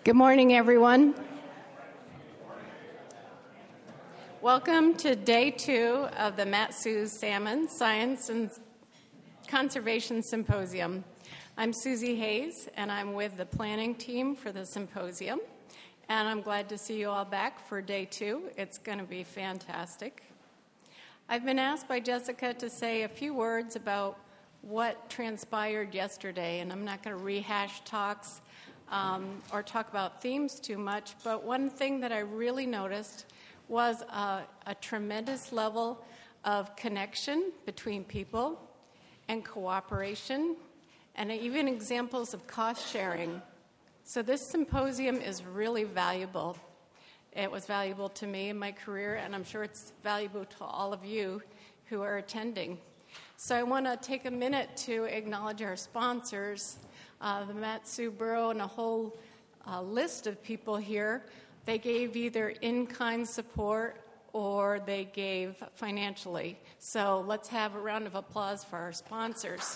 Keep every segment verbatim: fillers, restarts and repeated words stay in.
Good morning, everyone. Welcome to day two of the Mat-Su Salmon Science and Conservation Symposium. I'm Susie Hayes, and I'm with the planning team for the symposium. And I'm glad to see you all back for day two. It's going to be fantastic. I've been asked by Jessica to say a few words about what transpired yesterday, and I'm not going to rehash talks um, or talk about themes too much, but one thing that I really noticed was a, a tremendous level of connection between people and cooperation, and even examples of cost sharing. So this symposium is really valuable. It was valuable to me in my career, and I'm sure it's valuable to all of you who are attending. So I want to take a minute to acknowledge our sponsors, uh, the Mat-Su Borough, and a whole uh, list of people here. They gave either in-kind support or they gave financially. So let's have a round of applause for our sponsors.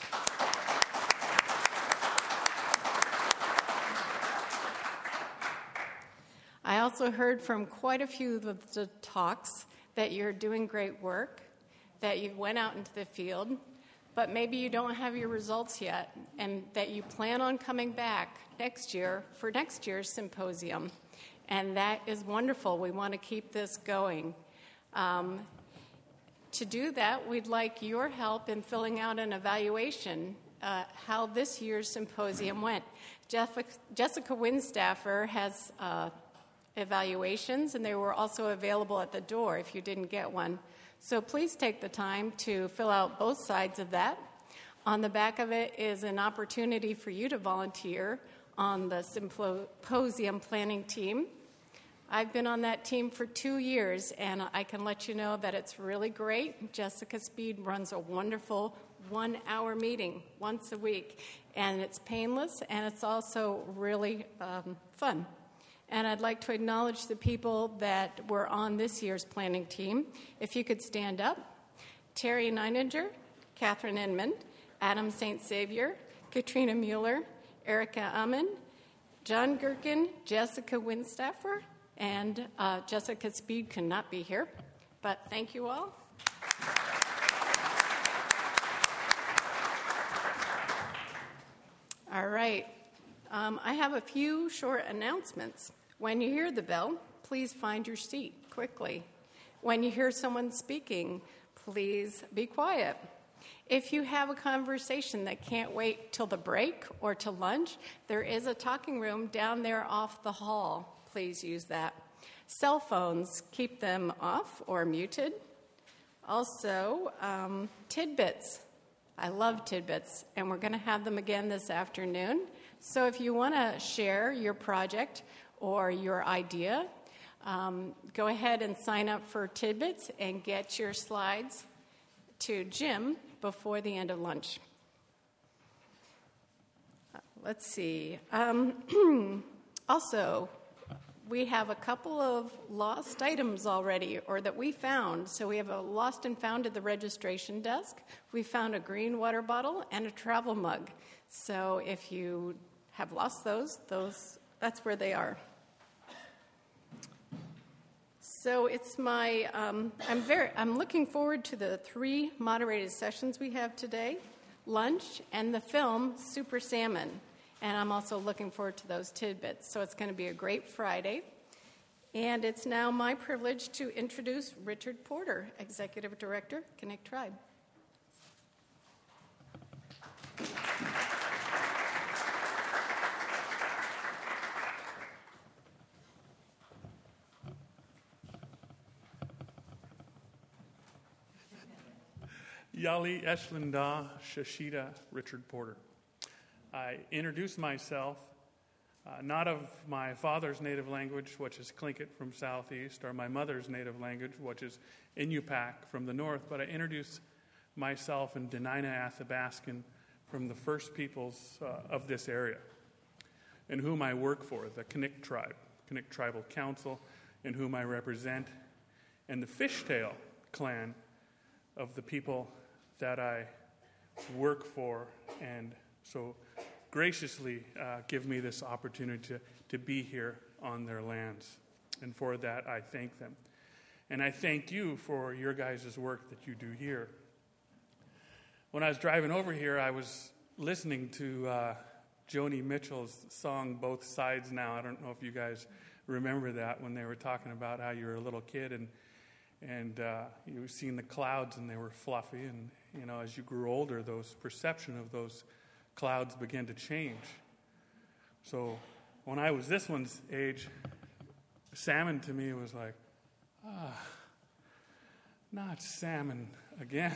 I also heard from quite a few of the talks that you're doing great work, that you went out into the field, but maybe you don't have your results yet, and that you plan on coming back next year for next year's symposium. And that is wonderful. We want to keep this going. Um, to do that, we'd like your help in filling out an evaluation, uh, how this year's symposium went. Jeff, Jessica Winstaffer has uh, evaluations, and they were also available at the door if you didn't get one. So please take the time to fill out both sides of that. On the back of it is an opportunity for you to volunteer on the symposium planning team. I've been on that team for two years, and I can let you know that it's really great. Jessica Speed runs a wonderful one-hour meeting once a week, and it's painless, and it's also really um, fun. And I'd like to acknowledge the people that were on this year's planning team. If you could stand up. Terry Neininger, Catherine Inman, Adam Saint Savior, Katrina Mueller, Erica Amman, John Gherkin, Jessica Winstaffer, and uh, Jessica Speed could not be here. But thank you all. All right. Um, I have a few short announcements. When you hear the bell, please find your seat quickly. When you hear someone speaking, please be quiet. If you have a conversation that can't wait till the break or to lunch, there is a talking room down there off the hall. Please use that. Cell phones, keep them off or muted. Also, um, tidbits. I love tidbits, and we're going to have them again this afternoon. So if you want to share your project or your idea, um, go ahead and sign up for tidbits and get your slides to Jim before the end of lunch. Uh, let's see. Um, also, we have a couple of lost items already, or that we found. So we have a lost and found at the registration desk. We found a green water bottle and a travel mug. So if you have lost those, those that's where they are. So it's my, um, I'm very, I'm looking forward to the three moderated sessions we have today, lunch, and the film, Super Salmon. And I'm also looking forward to those tidbits. So it's going to be a great Friday. And it's now my privilege to introduce Richard Porter, Executive Director, Connect Tribe. Yali Eshlinda Shashida Richard Porter. I introduce myself uh, not of my father's native language, which is Tlingit from southeast, or my mother's native language, which is Inupiaq from the north, but I introduce myself in Dena'ina Athabaskan from the first peoples uh, of this area, and whom I work for, the Connect Tribe, Connect Tribal Council, and whom I represent, and the Fishtail clan of the people that I work for and so graciously uh, give me this opportunity to, to be here on their lands. And for that, I thank them. And I thank you for your guys' work that you do here. When I was driving over here, I was listening to uh, Joni Mitchell's song, Both Sides Now. I don't know if you guys remember that, when they were talking about how you were a little kid and and uh, you were seeing the clouds and they were fluffy. And, you know, as you grew older, those perception of those clouds began to change. So when I was this one's age, salmon to me was like, ah, not salmon again.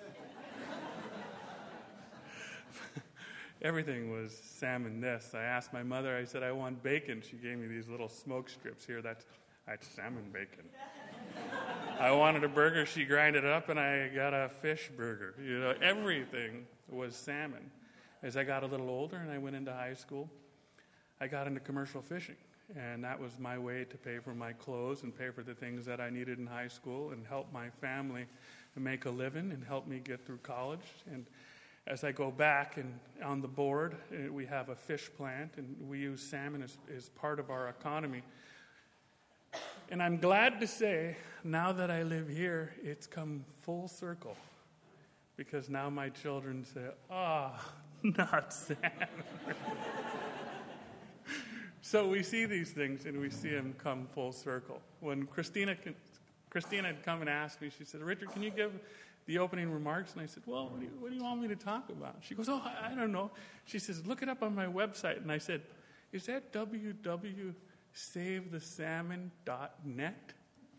Everything was salmon this. I asked my mother, I said, I want bacon. She gave me these little smoke strips here. That's, that's salmon bacon. I wanted a burger. She grinded it up, and I got a fish burger. You know, everything was salmon. As I got a little older and I went into high school, I got into commercial fishing. And that was my way to pay for my clothes and pay for the things that I needed in high school and help my family make a living and help me get through college. And as I go back and on the board, we have a fish plant, and we use salmon as, as part of our economy. And I'm glad to say, now that I live here, it's come full circle. Because now my children say, ah, oh, not salmon. So we see these things, and we see them come full circle. When Christina, Christina had come and asked me, she said, Richard, can you give the opening remarks? And I said, well, what do you, what do you want me to talk about? She goes, oh, I, I don't know. She says, look it up on my website. And I said, is that w w w dot save the salmon dot net?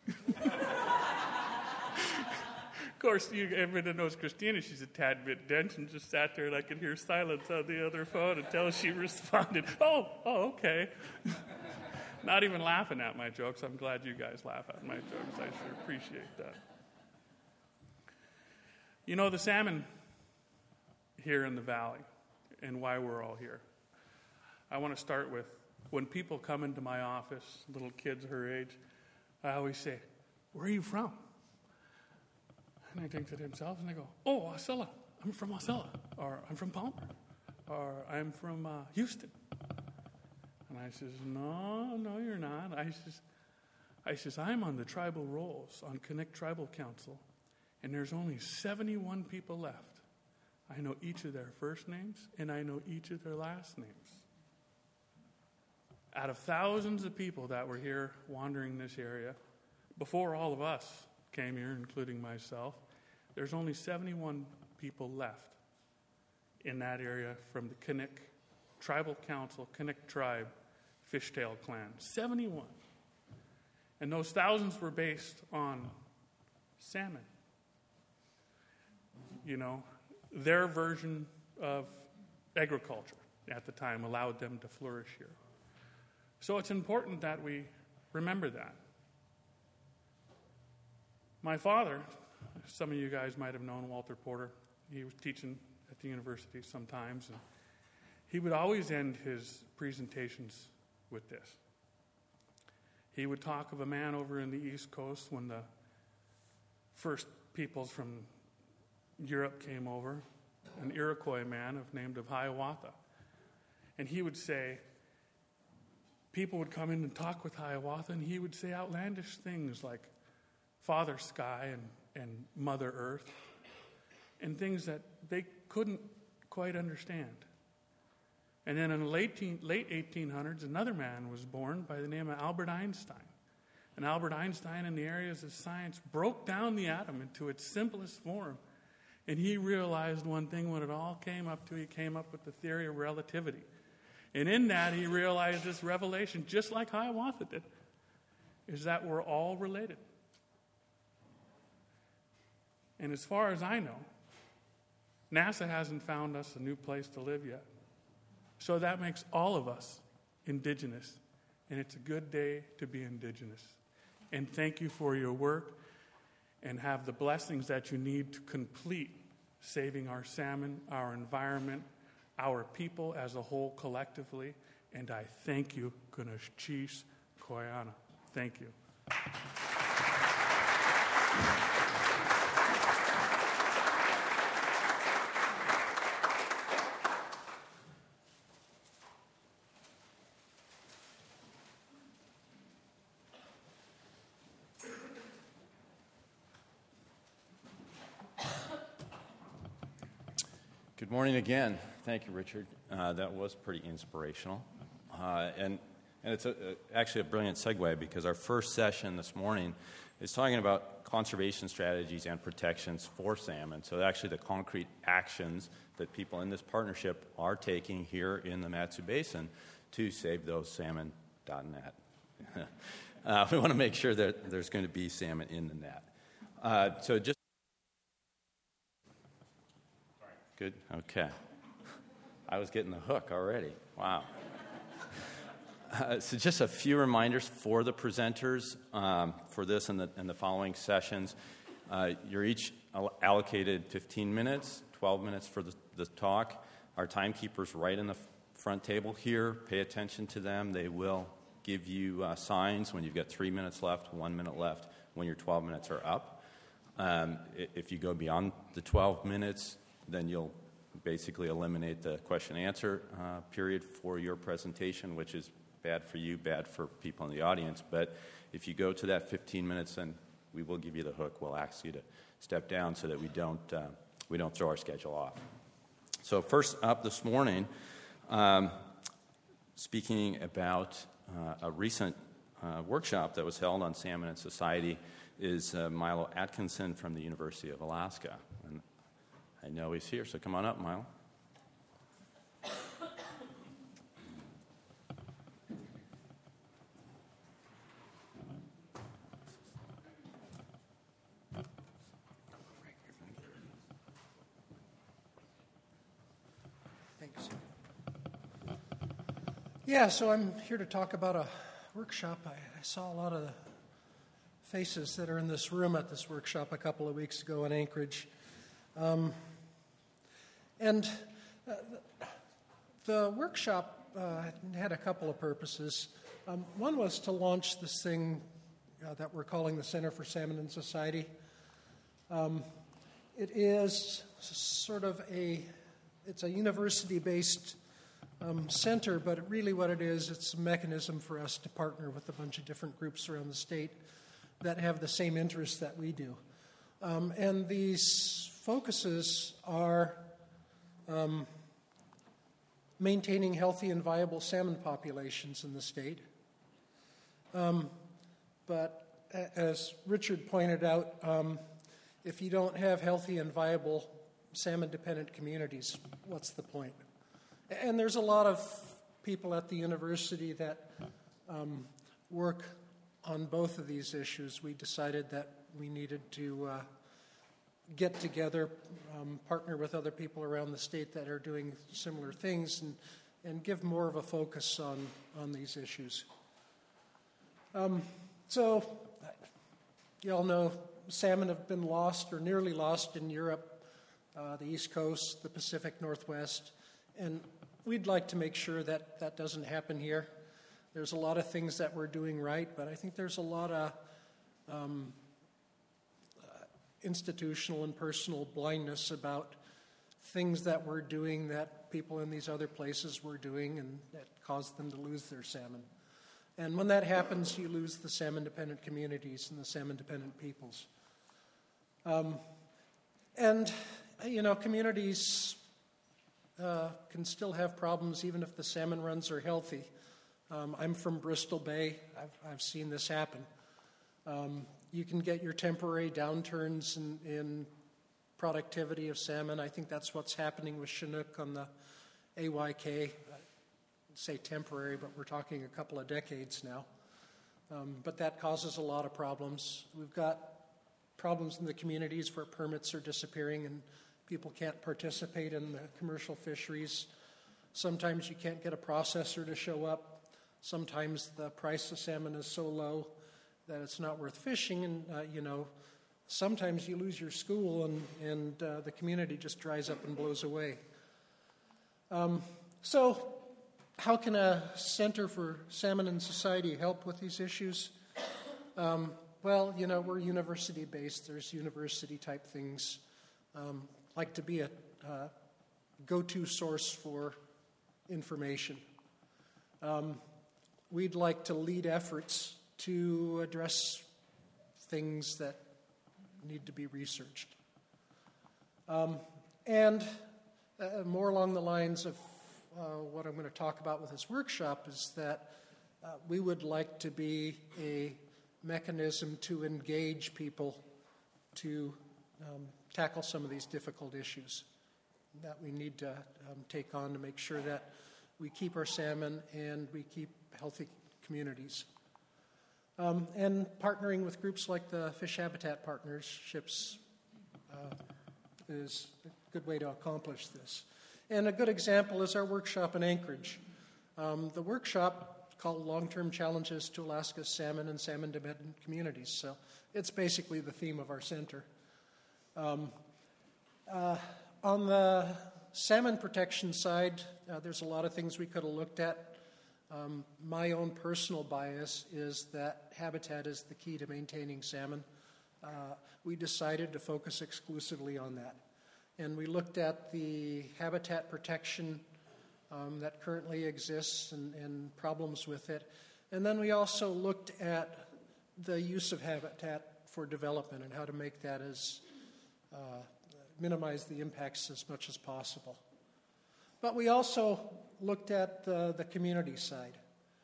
Of course, you, everybody knows Christina. She's a tad bit dense and just sat there, and I could hear silence on the other phone until she responded, oh, oh, okay. Not even laughing at my jokes. I'm glad you guys laugh at my jokes. I sure appreciate that. You know, the salmon here in the valley and why we're all here. I want to start with, when people come into my office, little kids her age, I always say, where are you from? And I think to themselves, and they go, oh, Wasilla. I'm from Wasilla. Or I'm from Palmer. Or I'm from uh, Houston. And I says, no, no, you're not. I says, I says, I'm on the tribal rolls on Connect Tribal Council, and there's only seventy-one people left. I know each of their first names, and I know each of their last names. Out of thousands of people that were here wandering this area, before all of us came here, including myself, there's only seventy-one people left in that area from the Kanik Tribal Council, Kanik Tribe, Fishtail Clan. seventy-one. And those thousands were based on salmon. You know, their version of agriculture at the time allowed them to flourish here. So it's important that we remember that. My father, some of you guys might have known Walter Porter. He was teaching at the university sometimes, and he would always end his presentations with this. He would talk of a man over in the East Coast when the first peoples from Europe came over, an Iroquois man of, named of Hiawatha. And he would say, people would come in and talk with Hiawatha, and he would say outlandish things like Father Sky and, and Mother Earth, and things that they couldn't quite understand. And then in the late, late eighteen hundreds, another man was born by the name of Albert Einstein. And Albert Einstein, in the areas of science, broke down the atom into its simplest form. And he realized one thing when it all came up to, he came up with the theory of relativity. And in that, he realized this revelation, just like Hiawatha did, is that we're all related. And as far as I know, NASA hasn't found us a new place to live yet. So that makes all of us indigenous. And it's a good day to be indigenous. And thank you for your work, and have the blessings that you need to complete saving our salmon, our environment, our people as a whole collectively. And I thank you, Kunashchis Koyana. Thank you. Good morning again. Thank you, Richard. Uh, that was pretty inspirational. Uh, and and it's a, a, actually a brilliant segue, because our first session this morning is talking about conservation strategies and protections for salmon. So actually the concrete actions that people in this partnership are taking here in the Mat-Su Basin to save those salmon dot net. uh, we want to make sure that there's going to be salmon in the net. Uh, so just Good? Okay. I was getting the hook already. Wow. Uh, so just a few reminders for the presenters um, for this and the, and the following sessions. Uh, you're each allocated fifteen minutes, twelve minutes for the, the talk. Our timekeeper's right in the front table here. Pay attention to them. They will give you uh, signs when you've got three minutes left, one minute left, when your twelve minutes are up. Um, if you go beyond the twelve minutes, then you'll basically eliminate the question-answer uh, period for your presentation, which is bad for you, bad for people in the audience. But if you go to that fifteen minutes, then we will give you the hook. We'll ask you to step down so that we don't uh, we don't throw our schedule off. So first up this morning, um, speaking about uh, a recent uh, workshop that was held on salmon and society, is uh, Milo Atkinson from the University of Alaska. And I know he's here, so come on up, Milo. Thanks. Yeah, so I'm here to talk about a workshop. I, I saw a lot of the faces that are in this room at this workshop a couple of weeks ago in Anchorage. Um, and uh, the, the workshop uh, had a couple of purposes. Um, one was to launch this thing uh, that we're calling the Center for Salmon and Society. Um, it is sort of a, it's a university-based um, center, but really what it is, it's a mechanism for us to partner with a bunch of different groups around the state that have the same interests that we do. Um, and these focuses are um, maintaining healthy and viable salmon populations in the state. Um, but as Richard pointed out, um, if you don't have healthy and viable salmon-dependent communities, what's the point? And there's a lot of people at the university that um, work on both of these issues. We decided that we needed to uh, get together, um, partner with other people around the state that are doing similar things, and, and give more of a focus on, on these issues. Um, so, you all know salmon have been lost or nearly lost in Europe, uh, the East Coast, the Pacific Northwest, and we'd like to make sure that that doesn't happen here. There's a lot of things that we're doing right, but I think there's a lot of um, uh, institutional and personal blindness about things that we're doing that people in these other places were doing, and that caused them to lose their salmon. And when that happens, you lose the salmon-dependent communities and the salmon-dependent peoples. Um, and, you know, communities uh, can still have problems even if the salmon runs are healthy. Um, I'm from Bristol Bay. I've, I've seen this happen. Um, you can get your temporary downturns in, in productivity of salmon. I think that's what's happening with Chinook on the A Y K. I'd say temporary, but we're talking a couple of decades now. Um, but that causes a lot of problems. We've got problems in the communities where permits are disappearing and people can't participate in the commercial fisheries. Sometimes you can't get a processor to show up. Sometimes the price of salmon is so low that it's not worth fishing, and uh, you know, sometimes you lose your school and, and uh, the community just dries up and blows away. Um, so how can a Center for Salmon and Society help with these issues? Um, well, you know, we're university-based. There's university-type things. Um, like to be a uh, go-to source for information. Um, we'd like to lead efforts to address things that need to be researched. Um, and uh, more along the lines of uh, what I'm going to talk about with this workshop is that uh, we would like to be a mechanism to engage people to um, tackle some of these difficult issues that we need to um, take on to make sure that we keep our salmon and we keep healthy communities. Um, and partnering with groups like the Fish Habitat Partnerships uh, is a good way to accomplish this. And a good example is our workshop in Anchorage. Um, the workshop called Long-Term Challenges to Alaska's Salmon and Salmon-Dependent Communities. So it's basically the theme of our center. Um, uh, on the salmon protection side, uh, there's a lot of things we could have looked at. Um, my own personal bias is that habitat is the key to maintaining salmon. Uh, we decided to focus exclusively on that. And we looked at the habitat protection um, that currently exists and, and problems with it. And then we also looked at the use of habitat for development and how to make that as, uh, minimize the impacts as much as possible. But we also looked at the, the community side.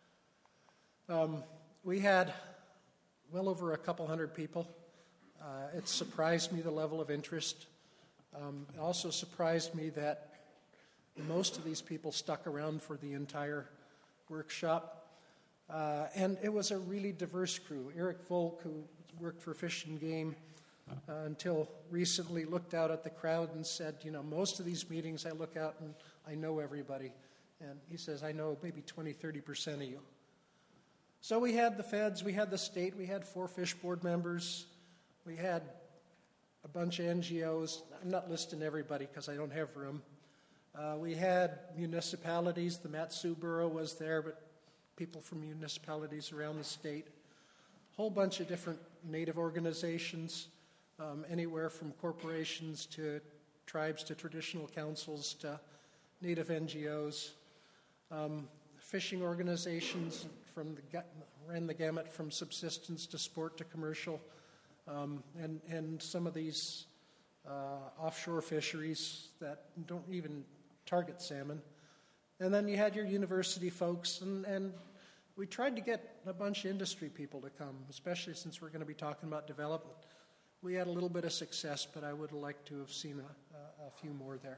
Um, we had well over a couple hundred people. Uh, it surprised me the level of interest. Um, it also surprised me that most of these people stuck around for the entire workshop. Uh, and it was a really diverse crew. Eric Volk, who worked for Fish and Game uh, until recently, looked out at the crowd and said, you know, most of these meetings I look out and I know everybody. And he says, I know maybe twenty, thirty percent of you. So we had the feds, we had the state, we had four fish board members, we had a bunch of N G Os. I'm not listing everybody because I don't have room. Uh, we had municipalities. The Mat-Su Borough was there, but people from municipalities around the state. A whole bunch of different native organizations, um, anywhere from corporations to tribes to traditional councils to native N G Os. Um, fishing organizations from the, ran the gamut from subsistence to sport to commercial. Um, and, and some of these uh, offshore fisheries that don't even target salmon. And then you had your university folks, and, and we tried to get a bunch of industry people to come, especially since we're going to be talking about development. We had a little bit of success, but I would have liked to have seen a, a, a few more there.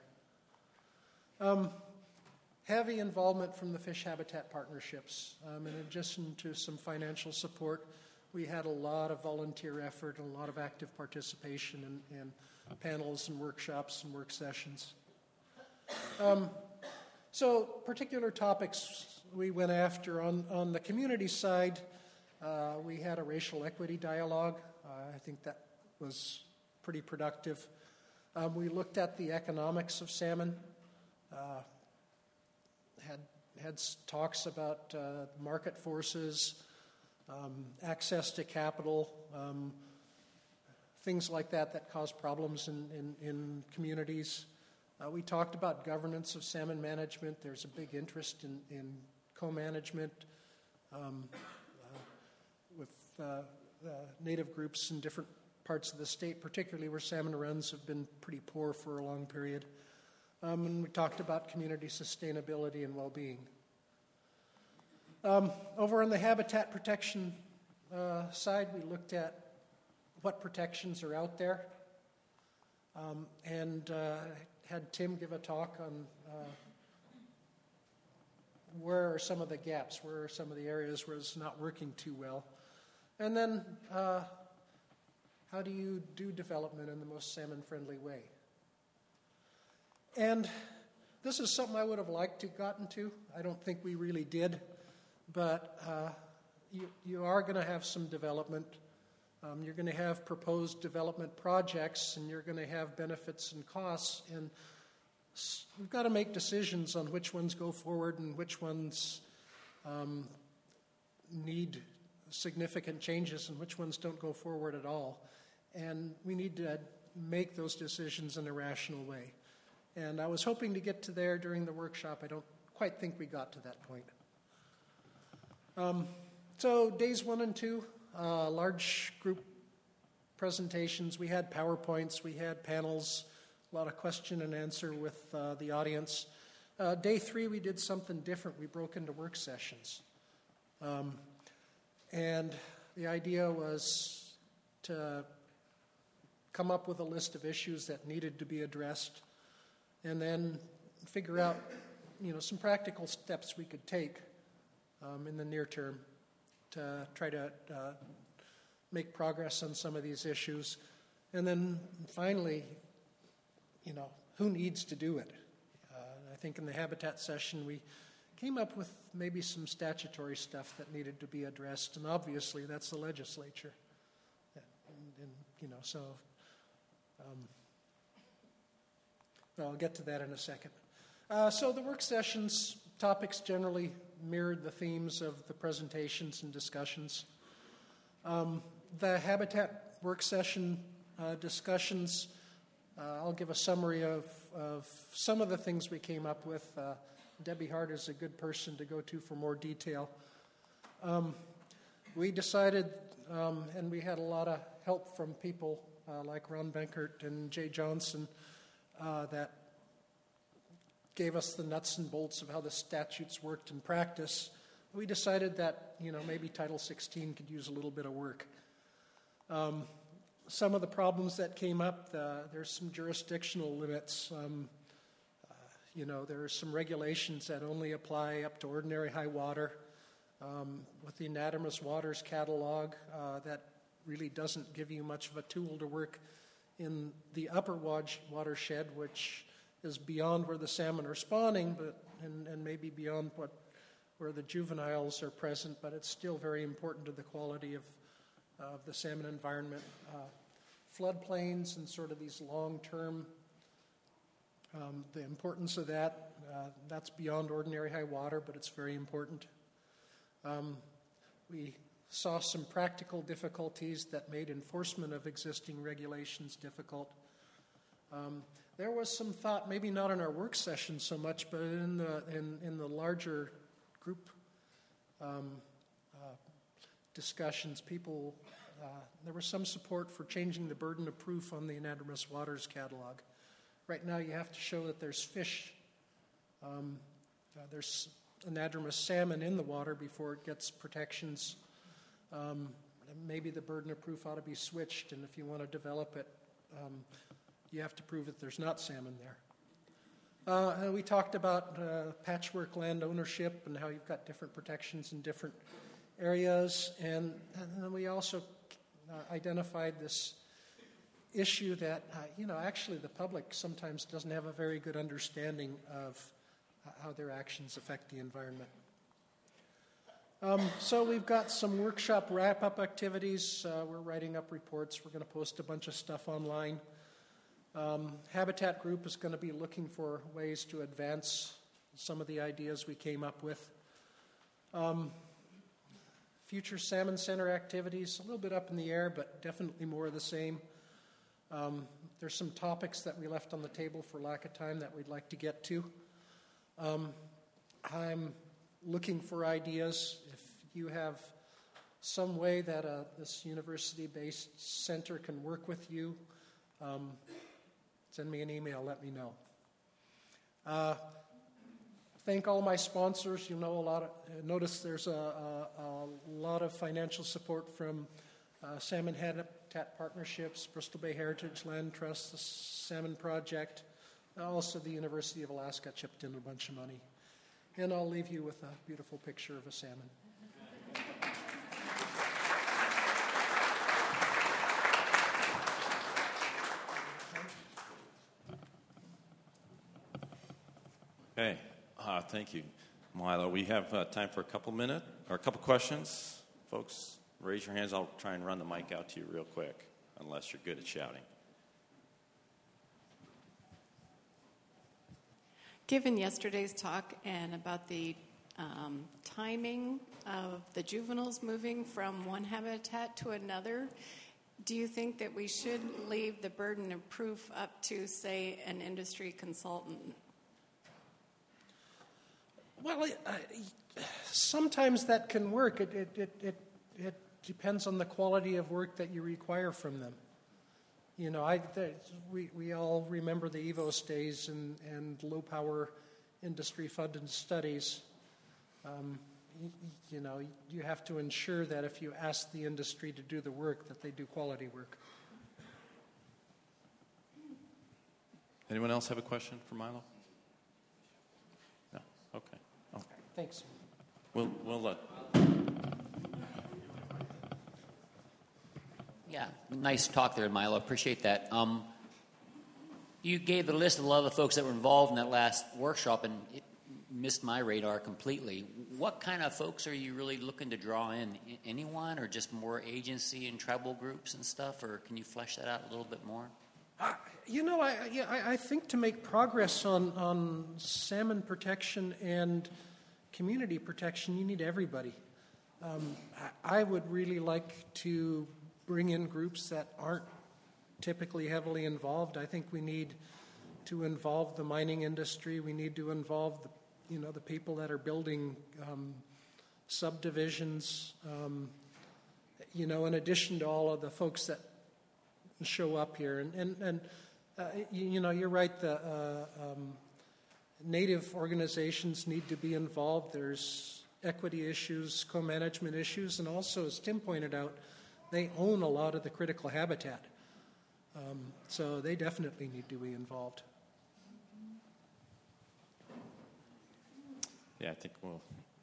Um, heavy involvement from the Fish Habitat Partnerships. Um, in addition to some financial support, we had a lot of volunteer effort and a lot of active participation in, in panels and workshops and work sessions. Um, so particular topics we went after. On, on the community side, uh, we had a racial equity dialogue. Uh, I think that was pretty productive. Um, we looked at the economics of salmon, uh, had, had talks about uh, market forces, Um, access to capital, um, things like that that cause problems in, in, in communities. Uh, we talked about governance of salmon management. There's a big interest in, in co-management um, uh, with uh, uh, native groups in different parts of the state, particularly where salmon runs have been pretty poor for a long period. Um, and we talked about community sustainability and well-being. Um, over on the habitat protection uh, side, we looked at what protections are out there, um, and uh, had Tim give a talk on uh, where are some of the gaps, where are some of the areas where it's not working too well, and then uh, how do you do development in the most salmon-friendly way? And this is something I would have liked to have gotten to. I don't think we really did. But uh, you, you are going to have some development. Um, you're going to have proposed development projects, and you're going to have benefits and costs. And we've got to make decisions on which ones go forward and which ones um, need significant changes and which ones don't go forward at all. And we need to make those decisions in a rational way. And I was hoping to get to there during the workshop. I don't quite think we got to that point. Um, so days one and two, uh, large group presentations. We had PowerPoints, we had panels, a lot of question and answer with uh, the audience. Uh, day three, we did something different. We broke into work sessions. Um, and the idea was to come up with a list of issues that needed to be addressed, and then figure out, you know, some practical steps we could take um, in the near term to try to uh, make progress on some of these issues. And then finally, you know, who needs to do it? Uh, I think in the habitat session we came up with maybe some statutory stuff that needed to be addressed, and obviously that's the legislature. And, and you know, so um, well, I'll get to that in a second. Uh, so the work sessions topics generally mirrored the themes of the presentations and discussions. Um, the habitat work session uh, discussions, uh, I'll give a summary of, of some of the things we came up with. Uh, Debbie Hart is a good person to go to for more detail. Um, we decided, um, and we had a lot of help from people uh, like Ron Benkert and Jay Johnson uh, that gave us the nuts and bolts of how the statutes worked in practice. We decided that, you know, maybe Title sixteen could use a little bit of work. Um, some of the problems that came up, the, there's some jurisdictional limits. Um, uh, you know, there are some regulations that only apply up to ordinary high water. Um, with the Anadromous Waters Catalog, uh, that really doesn't give you much of a tool to work in the upper watershed, which is beyond where the salmon are spawning, but and, and maybe beyond what where the juveniles are present, but it's still very important to the quality of, of the salmon environment. Uh, floodplains and sort of these long-term, um, the importance of that, uh, that's beyond ordinary high water, but it's very important. Um, we saw some practical difficulties that made enforcement of existing regulations difficult. Um, there was some thought, maybe not in our work session so much, but in the in, in the larger group um, uh, discussions, people, uh, there was some support for changing the burden of proof on the Anadromous Waters Catalog. Right now you have to show that there's fish, um, uh, there's anadromous salmon in the water before it gets protections. Um, maybe the burden of proof ought to be switched, and if you want to develop it, um, you have to prove that there's not salmon there. Uh, and we talked about uh, patchwork land ownership and how you've got different protections in different areas. And, and then we also uh, identified this issue that, uh, you know, actually the public sometimes doesn't have a very good understanding of uh, how their actions affect the environment. Um, so we've got some workshop wrap-up activities. Uh, we're writing up reports. We're going to post a bunch of stuff online. Um, Habitat Group is going to be looking for ways to advance some of the ideas we came up with. Um, future Salmon Center activities, a little bit up in the air, but definitely more of the same. Um, there's some topics that we left on the table for lack of time that we'd like to get to. Um, I'm looking for ideas. If you have some way that uh, this university-based center can work with you, um, send me an email, let me know. Uh, thank all my sponsors. You know, a lot of, notice there's a, a, a lot of financial support from uh, Salmon Habitat Partnerships, Bristol Bay Heritage Land Trust, the Salmon Project. Also, the University of Alaska chipped in a bunch of money. And I'll leave you with a beautiful picture of a salmon. Hey, uh, thank you, Milo. We have uh, time for a couple minutes or a couple questions. Folks, raise your hands. I'll try and run the mic out to you real quick, unless you're good at shouting. Given yesterday's talk and about the um, timing of the juveniles moving from one habitat to another, do you think that we should leave the burden of proof up to, say, an industry consultant? Well, uh, sometimes that can work. It, it, it, it, it depends on the quality of work that you require from them. you know, I, there- we, we all remember the EVOS days and, and low-power industry-funded studies. Um, you, you know, you have to ensure that if you ask the industry to do the work, that they do quality work. Anyone else have a question for Milo? No? Okay. Oh. Thanks. We'll, we'll let... Yeah, nice talk there, Milo. Appreciate that. Um, you gave the list of a lot of the folks that were involved in that last workshop, and it missed my radar completely. What kind of folks are you really looking to draw in? Anyone, or just more agency and tribal groups and stuff? Or can you flesh that out a little bit more? Uh, you know, I, yeah, I, I think to make progress on, on salmon protection and community protection, you need everybody. Um, I, I would really like to bring in groups that aren't typically heavily involved. I think we need to involve the mining industry. We need to involve the, you know, the people that are building um, subdivisions. Um, you know, in addition to all of the folks that show up here, and and, and uh, you, you know, you're right. The uh, um, Native organizations need to be involved. There's equity issues, co-management issues, and also, as Tim pointed out, they own a lot of the critical habitat. Um, so they definitely need to be involved. Yeah, I think we'll...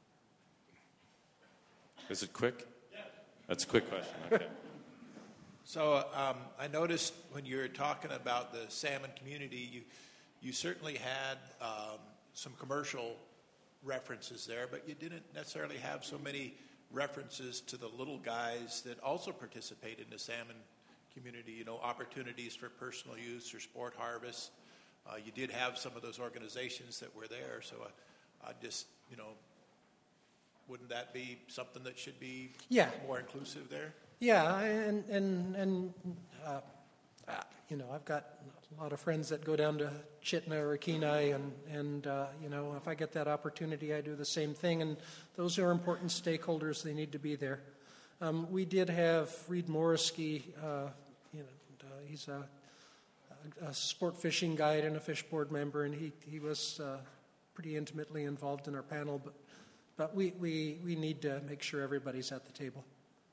Is it quick? Yeah. That's a quick question, okay. So um, I noticed when you were talking about the salmon community, you you certainly had um, some commercial references there, but you didn't necessarily have so many references to the little guys that also participate in the salmon community, you know, opportunities for personal use or sport harvest. Uh, you did have some of those organizations that were there, so I, I just, you know, wouldn't that be something that should be Yeah. more inclusive there? Yeah, and and and uh, uh, you know, I've got a lot of friends that go down to Chitna or Kenai, and and uh, you know, if I get that opportunity, I do the same thing. And those are important stakeholders; they need to be there. Um, we did have Reed Morrisky. Uh, you know, uh, he's a, a sport fishing guide and a fish board member, and he he was uh, pretty intimately involved in our panel. But but we we we need to make sure everybody's at the table.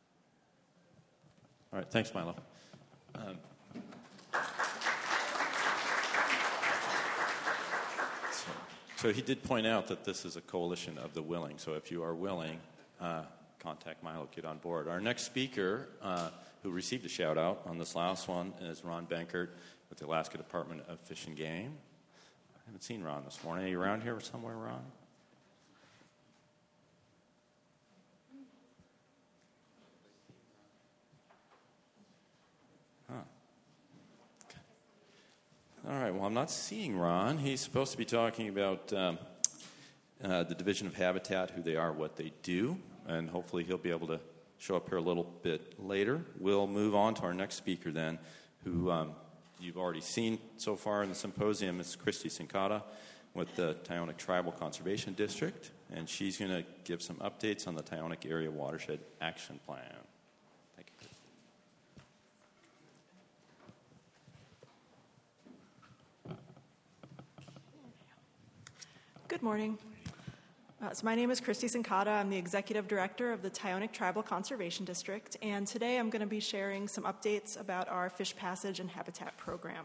All right, thanks, Milo. Um, so, so he did point out that this is a coalition of the willing. So if you are willing, uh, contact Milo, get on board. Our next speaker, uh, who received a shout out on this last one, is Ron Benkert with the Alaska Department of Fish and Game. I haven't seen Ron this morning. Are you around here somewhere, Ron? All right, well, I'm not seeing Ron. He's supposed to be talking about um, uh, the Division of Habitat, who they are, what they do, and hopefully he'll be able to show up here a little bit later. We'll move on to our next speaker then, who um, you've already seen so far in the symposium. Is Christy Sincata with the Tyonek Tribal Conservation District, and she's going to give some updates on the Tyonek Area Watershed Action Plan. Thank you. Good morning. Uh, so my name is Christy Sincata. I'm the Executive Director of the Tyonek Tribal Conservation District, and today I'm going to be sharing some updates about our Fish Passage and Habitat Program.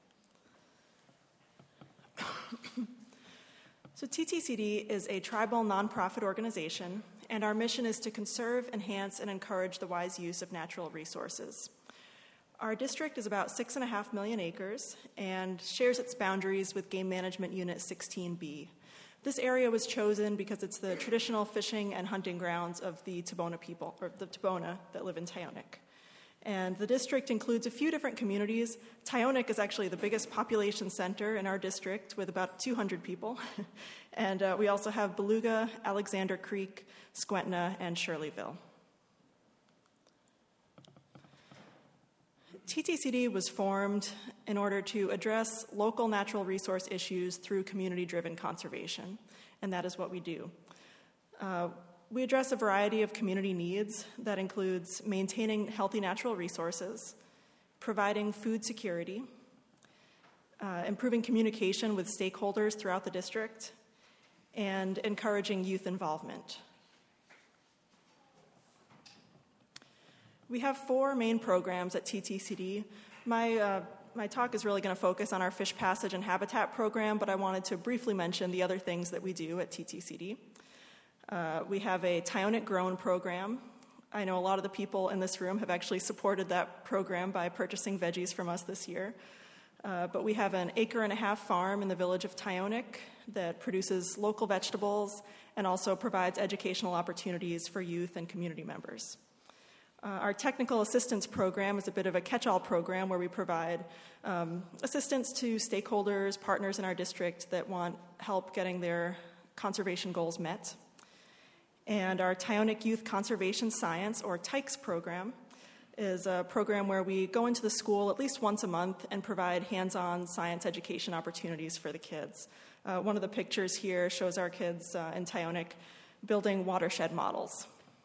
So T T C D is a tribal nonprofit organization, and our mission is to conserve, enhance, and encourage the wise use of natural resources. Our district is about six and a half million acres and shares its boundaries with Game Management Unit sixteen B. This area was chosen because it's the traditional fishing and hunting grounds of the Tabona people, or the Tabona that live in Tyonek. And the district includes a few different communities. Tyonek is actually the biggest population center in our district with about two hundred people. and uh, we also have Beluga, Alexander Creek, Squentna, and Shirleyville. T T C D was formed in order to address local natural resource issues through community-driven conservation, and that is what we do. Uh, we address a variety of community needs that includes maintaining healthy natural resources, providing food security, uh, improving communication with stakeholders throughout the district, and encouraging youth involvement. We have four main programs at T T C D. My, uh, my talk is really going to focus on our Fish Passage and Habitat program, but I wanted to briefly mention the other things that we do at T T C D. Uh, we have a Tyonek Grown program. I know a lot of the people in this room have actually supported that program by purchasing veggies from us this year. Uh, but we have an acre and a half farm in the village of Tyonek that produces local vegetables and also provides educational opportunities for youth and community members. Uh, our technical assistance program is a bit of a catch-all program where we provide um, assistance to stakeholders, partners in our district that want help getting their conservation goals met. And our Tyonek Youth Conservation Science, or TYKES program, is a program where we go into the school at least once a month and provide hands-on science education opportunities for the kids. Uh, one of the pictures here shows our kids uh, in Tyonek building watershed models.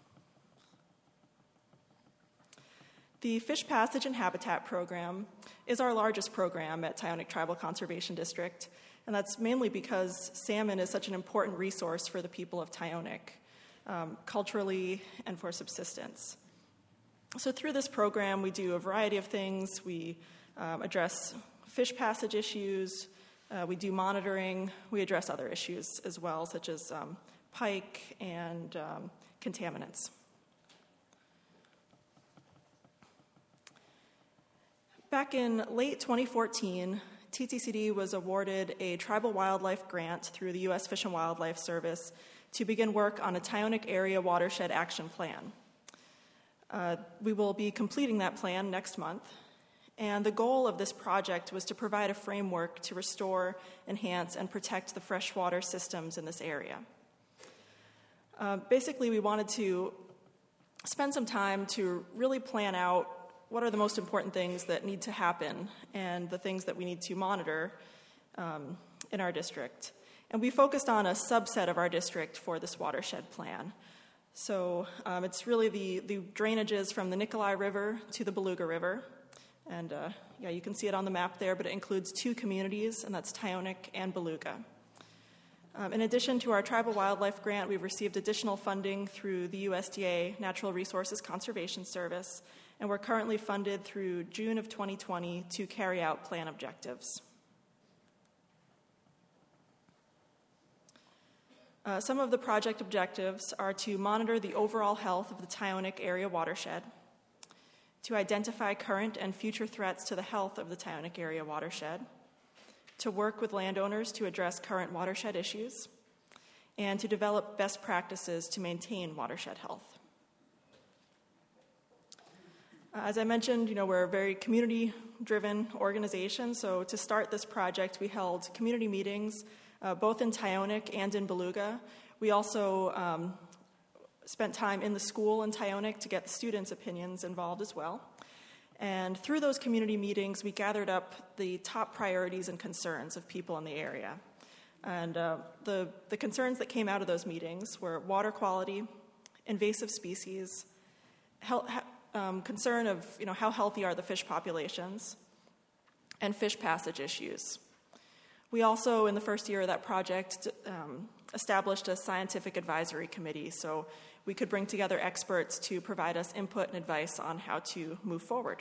The Fish Passage and Habitat program is our largest program at Tyonek Tribal Conservation District, and that's mainly because salmon is such an important resource for the people of Tyonek, um, culturally and for subsistence. So through this program, we do a variety of things. We um, address fish passage issues, uh, we do monitoring, we address other issues as well, such as um, pike and um, contaminants. Back in late twenty fourteen, T T C D was awarded a tribal wildlife grant through the U S Fish and Wildlife Service to begin work on a Tyonek Area Watershed Action Plan. Uh, we will be completing that plan next month, and the goal of this project was to provide a framework to restore, enhance, and protect the freshwater systems in this area. Uh, basically, we wanted to spend some time to really plan out what are the most important things that need to happen and the things that we need to monitor um, in our district. And we focused on a subset of our district for this watershed plan. So um, it's really the, the drainages from the Nikolai River to the Beluga River. And uh, yeah, you can see it on the map there, but it includes two communities, and that's Tyonek and Beluga. Um, in addition to our tribal wildlife grant, we've received additional funding through the U S D A Natural Resources Conservation Service, and we're currently funded through June of twenty twenty to carry out plan objectives. Uh, some of the project objectives are to monitor the overall health of the Tyonek area watershed, to identify current and future threats to the health of the Tyonek area watershed, to work with landowners to address current watershed issues, and to develop best practices to maintain watershed health. Uh, as I mentioned, you know, we're a very community-driven organization, so to start this project, we held community meetings uh, both in Tyonek and in Beluga. We also um, spent time in the school in Tyonek to get the students' opinions involved as well. And through those community meetings, we gathered up the top priorities and concerns of people in the area. And uh, the, the concerns that came out of those meetings were water quality, invasive species, health, um, concern of you know, how healthy are the fish populations, and fish passage issues. We also, in the first year of that project, um, established a scientific advisory committee so we could bring together experts to provide us input and advice on how to move forward.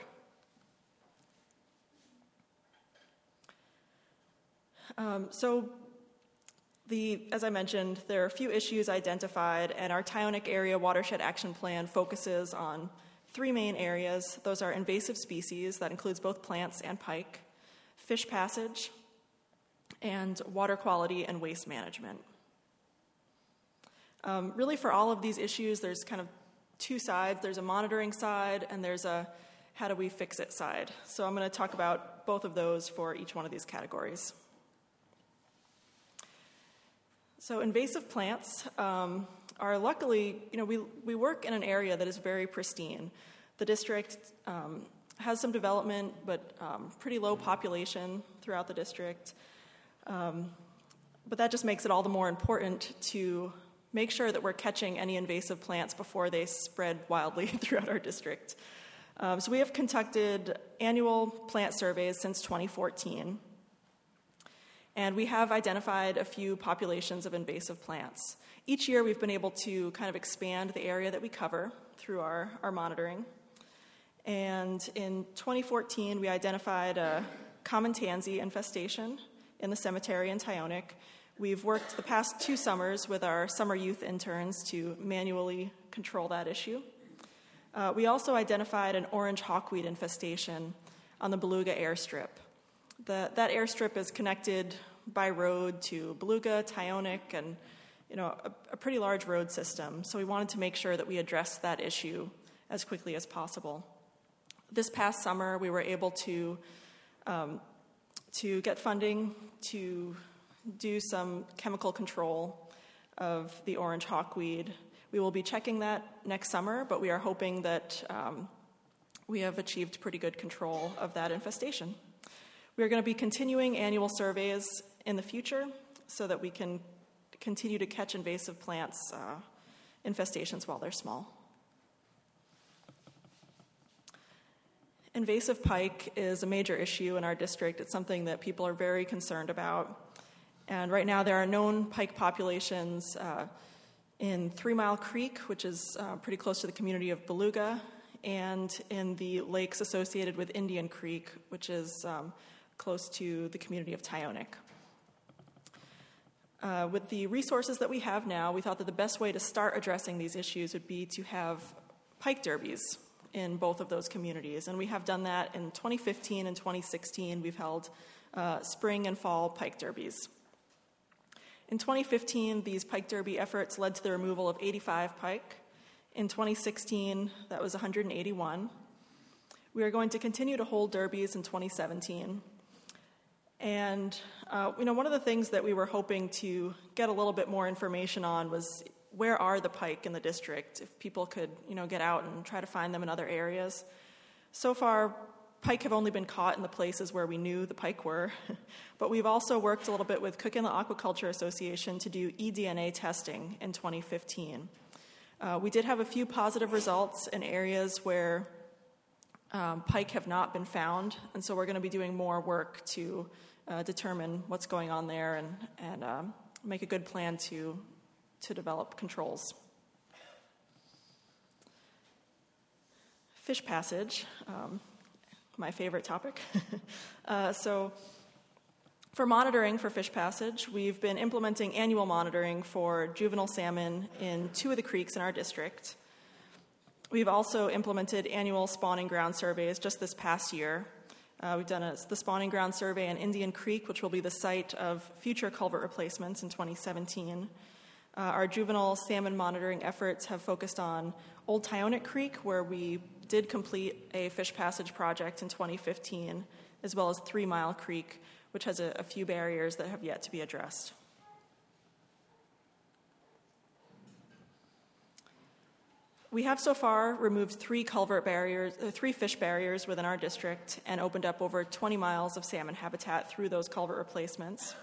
Um, so, the, as I mentioned, there are a few issues identified, and our Tyonek Area Watershed Action Plan focuses on three main areas. Those are invasive species, that includes both plants and pike, fish passage, and water quality and waste management. Um, really, for all of these issues, there's kind of two sides. There's a monitoring side, and there's a how do we fix it side. So I'm going to talk about both of those for each one of these categories. So invasive plants um, are luckily, you know, we, we work in an area that is very pristine. The district um, has some development, but um, pretty low population throughout the district. Um, but that just makes it all the more important to make sure that we're catching any invasive plants before they spread wildly throughout our district. Um, so we have conducted annual plant surveys since twenty fourteen, and we have identified a few populations of invasive plants. Each year we've been able to kind of expand the area that we cover through our, our monitoring. And in twenty fourteen, we identified a common tansy infestation in the cemetery in Tyonek. We've worked the past two summers with our summer youth interns to manually control that issue. Uh, we also identified an orange hawkweed infestation on the Beluga airstrip. The, that airstrip is connected by road to Beluga, Tyonek, and you know a, a pretty large road system. So we wanted to make sure that we addressed that issue as quickly as possible. This past summer, we were able to um, to get funding to do some chemical control of the orange hawkweed. We will be checking that next summer, but we are hoping that um, we have achieved pretty good control of that infestation. We are going to be continuing annual surveys in the future so that we can continue to catch invasive plants uh, infestations while they're small. Invasive pike is a major issue in our district. It's something that people are very concerned about. And right now there are known pike populations uh, in Three Mile Creek, which is uh, pretty close to the community of Beluga, and in the lakes associated with Indian Creek, which is um, close to the community of Tyonek. Uh, with the resources that we have now, we thought that the best way to start addressing these issues would be to have pike derbies in both of those communities. And we have done that in twenty fifteen and twenty sixteen. We've held uh, spring and fall pike derbies. In twenty fifteen, these pike derby efforts led to the removal of eighty-five pike. In twenty sixteen, that was one hundred eighty-one. We are going to continue to hold derbies in twenty seventeen. And uh, you know, one of the things that we were hoping to get a little bit more information on was where are the pike in the district, if people could you know, get out and try to find them in other areas. So far, pike have only been caught in the places where we knew the pike were, but we've also worked a little bit with Cook Inlet Aquaculture Association to do e D N A testing in twenty fifteen. Uh, we did have a few positive results in areas where um, pike have not been found, and so we're going to be doing more work to uh, determine what's going on there and, and um, make a good plan to, to develop controls. Fish passage. Um, my favorite topic. uh, so for monitoring for fish passage, we've been implementing annual monitoring for juvenile salmon in two of the creeks in our district. We've also implemented annual spawning ground surveys just this past year. Uh, we've done a, the spawning ground survey in Indian Creek, which will be the site of future culvert replacements in twenty seventeen. Uh, our juvenile salmon monitoring efforts have focused on Old Tyonek Creek, where we did complete a fish passage project in twenty fifteen, as well as Three Mile Creek, which has a, a few barriers that have yet to be addressed. We have so far removed three culvert barriers, uh, three fish barriers within our district and opened up over twenty miles of salmon habitat through those culvert replacements.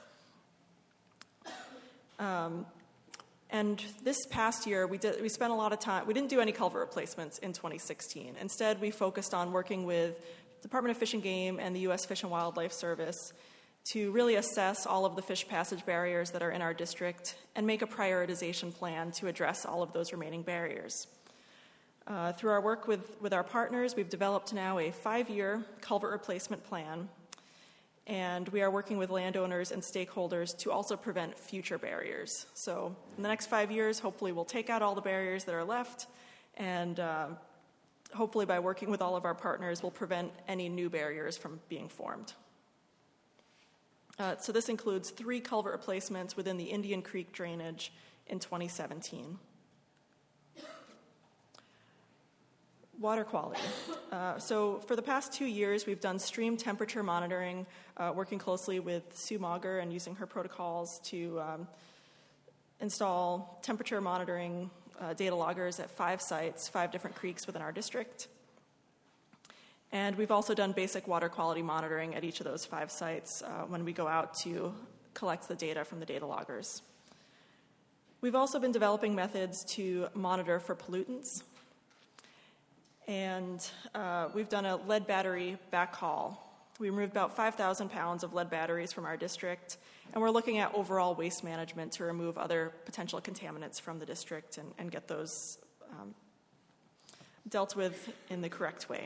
Um, And this past year, we, did, we spent a lot of time, we didn't do any culvert replacements in twenty sixteen. Instead, we focused on working with the Department of Fish and Game and the U S Fish and Wildlife Service to really assess all of the fish passage barriers that are in our district and make a prioritization plan to address all of those remaining barriers. Uh, through our work with, with our partners, we've developed now a five-year culvert replacement plan, and we are working with landowners and stakeholders to also prevent future barriers. So in the next five years, hopefully we'll take out all the barriers that are left, and uh, hopefully by working with all of our partners, we'll prevent any new barriers from being formed. Uh, so this includes three culvert replacements within the Indian Creek drainage in twenty seventeen. Water quality. Uh, so for the past two years, we've done stream temperature monitoring, uh, working closely with Sue Mauger and using her protocols to um, install temperature monitoring uh, data loggers at five sites, five different creeks within our district. And we've also done basic water quality monitoring at each of those five sites uh, when we go out to collect the data from the data loggers. We've also been developing methods to monitor for pollutants. And uh, we've done a lead battery backhaul. We removed about five thousand pounds of lead batteries from our district, and we're looking at overall waste management to remove other potential contaminants from the district and, and get those um, dealt with in the correct way.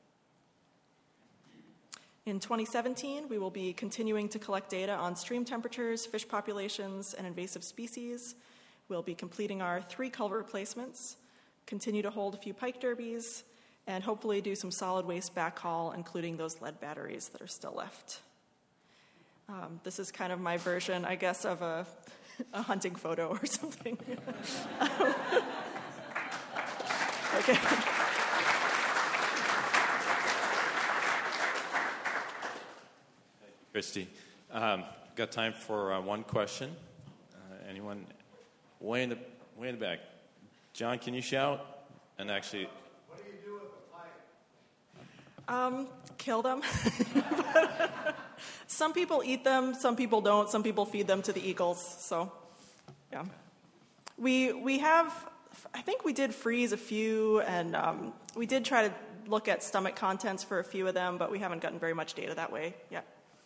In twenty seventeen, we will be continuing to collect data on stream temperatures, fish populations, and invasive species. We'll be completing our three culvert replacements, continue to hold a few pike derbies, and hopefully do some solid waste backhaul, including those lead batteries that are still left. Um, this is kind of my version, I guess, of a, a hunting photo or something. Okay. Christy, um, got time for uh, one question. Uh, anyone? Way in the way in the back. John, can you shout? And actually, What do you do with the pike? Um, kill them. Some people eat them, some people don't. Some people feed them to the eagles. So, yeah, we we have. I think we did freeze a few, and um, we did try to look at stomach contents for a few of them, but we haven't gotten very much data that way yet.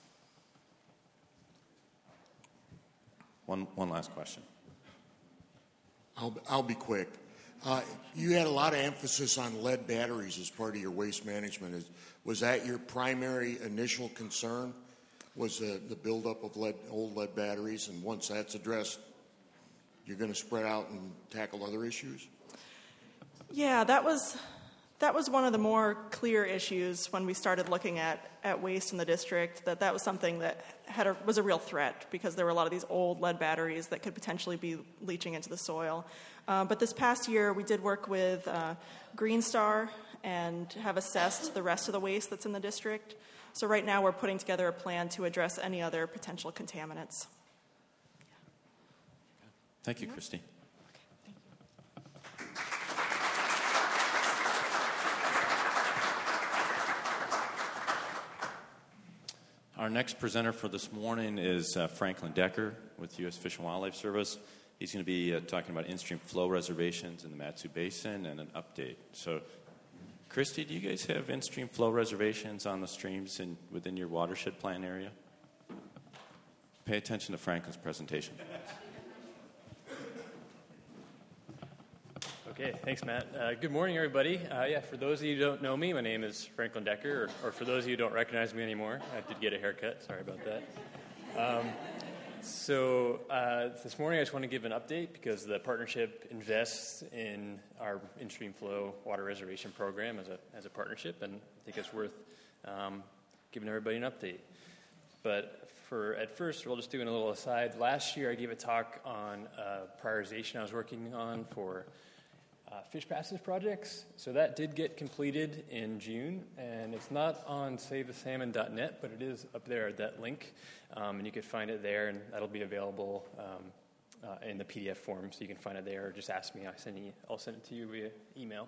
one one last question. I'll, I'll be quick. Uh, you had a lot of emphasis on lead batteries as part of your waste management. Is, was that your primary initial concern, was the, the buildup of lead, old lead batteries? And once that's addressed, you're going to spread out and tackle other issues? Yeah, that was that was one of the more clear issues when we started looking at, at waste in the district, that that was something that had a, was a real threat because there were a lot of these old lead batteries that could potentially be leaching into the soil. Uh, but this past year, we did work with uh, Green Star and have assessed the rest of the waste that's in the district. So right now, we're putting together a plan to address any other potential contaminants. Thank you, Christy. Our next presenter for this morning is uh, Franklin Decker with U S Fish and Wildlife Service. He's going to be uh, talking about in-stream flow reservations in the Mat-Su Basin and an update. So, Christy, do you guys have in-stream flow reservations on the streams in, within your watershed plan area? Pay attention to Franklin's presentation. Okay, thanks, Matt. Uh, good morning, everybody. Uh, yeah, for those of you who don't know me, my name is Franklin Decker, or, or for those of you who don't recognize me anymore, I did get a haircut. Sorry about that. Um, so uh, this morning, I just want to give an update because the partnership invests in our in-stream flow water reservation program as a as a partnership, and I think it's worth um, giving everybody an update. But for at first, we'll just do a little aside. Last year, I gave a talk on uh, prioritization I was working on for Uh, fish passage projects. So that did get completed in June, and it's not on save the salmon dot net, but it is up there at that link, um, and you can find it there, and that'll be available um, uh, in the P D F form, so you can find it there, or just ask me. I'll send, you, I'll send it to you via email.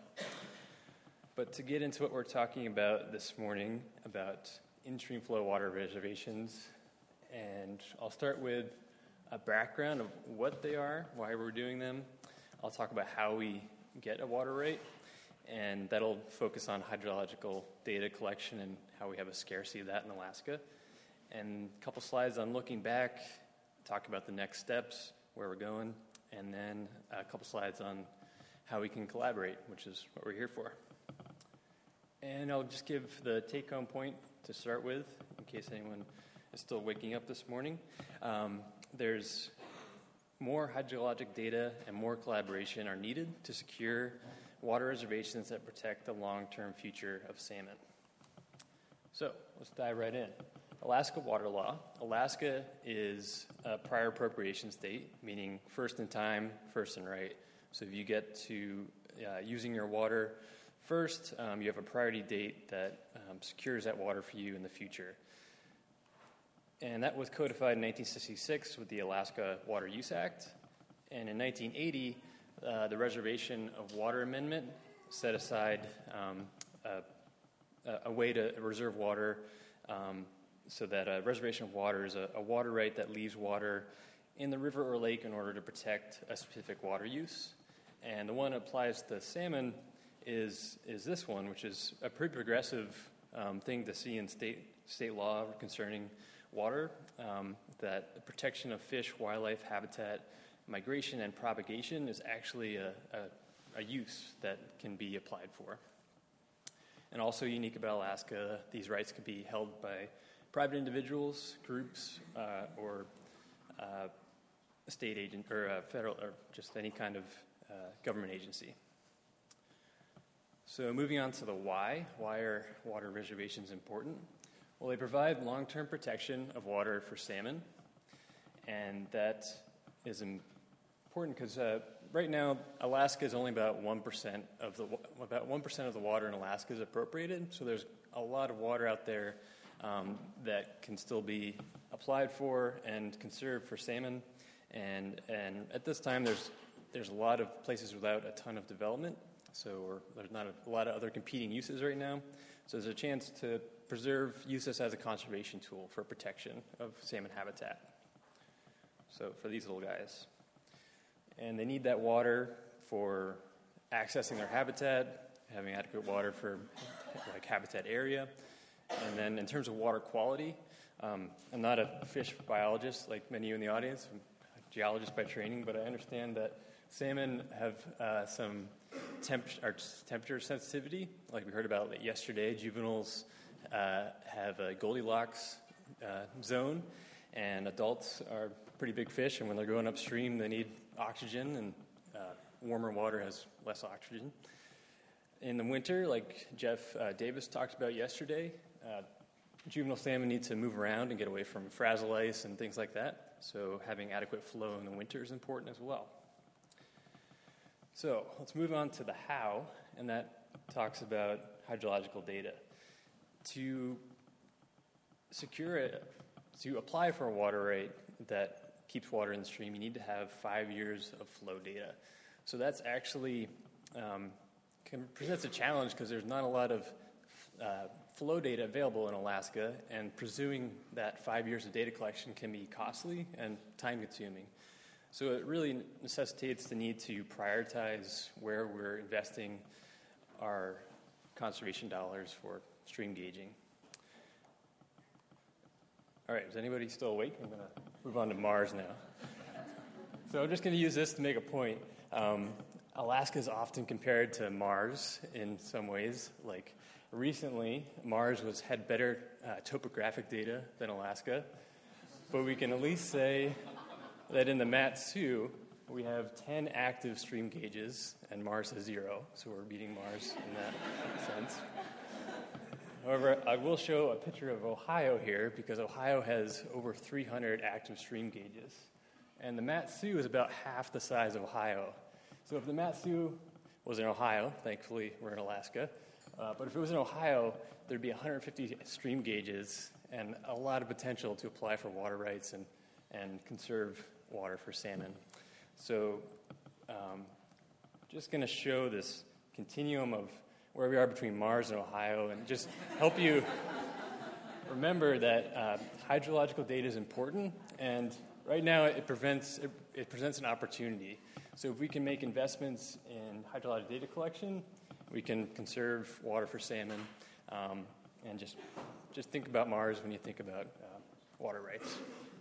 But to get into what we're talking about this morning, about in-stream flow water reservations, and I'll start with a background of what they are, why we're doing them. I'll talk about how we get a water rate, and that'll focus on hydrological data collection and how we have a scarcity of that in Alaska. And a couple slides on looking back, talk about the next steps, where we're going, and then a couple slides on how we can collaborate, which is what we're here for. And I'll just give the take-home point to start with, in case anyone is still waking up this morning. Um, there's more hydrologic data and more collaboration are needed to secure water reservations that protect the long-term future of salmon. So let's dive right in. Alaska water law. Alaska is a prior appropriation state, meaning first in time, first in right. So if you get to uh, using your water first, um, you have a priority date that um, secures that water for you in the future. And that was codified in nineteen sixty-six with the Alaska Water Use Act. And in nineteen eighty, uh, the Reservation of Water Amendment set aside um, a, a way to reserve water um, so that a reservation of water is a, a water right that leaves water in the river or lake in order to protect a specific water use. And the one that applies to salmon is is this one, which is a pretty progressive um, thing to see in state state law concerning water, um, that the protection of fish, wildlife, habitat, migration, and propagation is actually a, a, a use that can be applied for. And also unique about Alaska, these rights can be held by private individuals, groups, uh, or uh, state agent, or uh, federal, or just any kind of uh, government agency. So moving on to the why. Why are water reservations important? Well, they provide long-term protection of water for salmon, and that is important because uh, right now Alaska is only about one percent of the about one percent of the water in Alaska is appropriated. So there's a lot of water out there um, that can still be applied for and conserved for salmon, and and at this time there's there's a lot of places without a ton of development. So or there's not a, a lot of other competing uses right now. So there's a chance to preserve, use this as a conservation tool for protection of salmon habitat. So for these little guys. And they need that water for accessing their habitat, having adequate water for like habitat area. And then in terms of water quality, um, I'm not a fish biologist like many of you in the audience. I'm a geologist by training, but I understand that salmon have uh, some temp- or temperature sensitivity. Like we heard about yesterday, juveniles uh, have a Goldilocks uh, zone, and adults are pretty big fish, and when they're going upstream, they need oxygen, and uh, warmer water has less oxygen. In the winter, like Jeff uh, Davis talked about yesterday, uh, juvenile salmon need to move around and get away from frazzle ice and things like that, so having adequate flow in the winter is important as well. So let's move on to the how, and that talks about hydrological data. To secure it, to apply for a water right that keeps water in the stream, you need to have five years of flow data. So that's actually um, can, presents a challenge because there's not a lot of uh, flow data available in Alaska, and pursuing that five years of data collection can be costly and time-consuming. So it really necessitates the need to prioritize where we're investing our conservation dollars for stream gauging. All right, is anybody still awake? I'm going to move on to Mars now. So I'm just going to use this to make a point. Um, Alaska is often compared to Mars in some ways. Like recently, Mars was had better uh, topographic data than Alaska, but we can at least say that in the Mat-Su, we have ten active stream gauges, and Mars has zero, so we're beating Mars in that sense. However, I will show a picture of Ohio here, because Ohio has over three hundred active stream gauges, and the Mat-Su is about half the size of Ohio. So if the Mat-Su was in Ohio, thankfully we're in Alaska, uh, but if it was in Ohio, there'd be one hundred fifty stream gauges and a lot of potential to apply for water rights and, and conserve water for salmon. So um, just going to show this continuum of where we are between Mars and Ohio, and just help you remember that uh, hydrological data is important, and right now it, prevents, it, it presents an opportunity. So if we can make investments in hydrologic data collection, we can conserve water for salmon, um, and just, just think about Mars when you think about uh, water rights.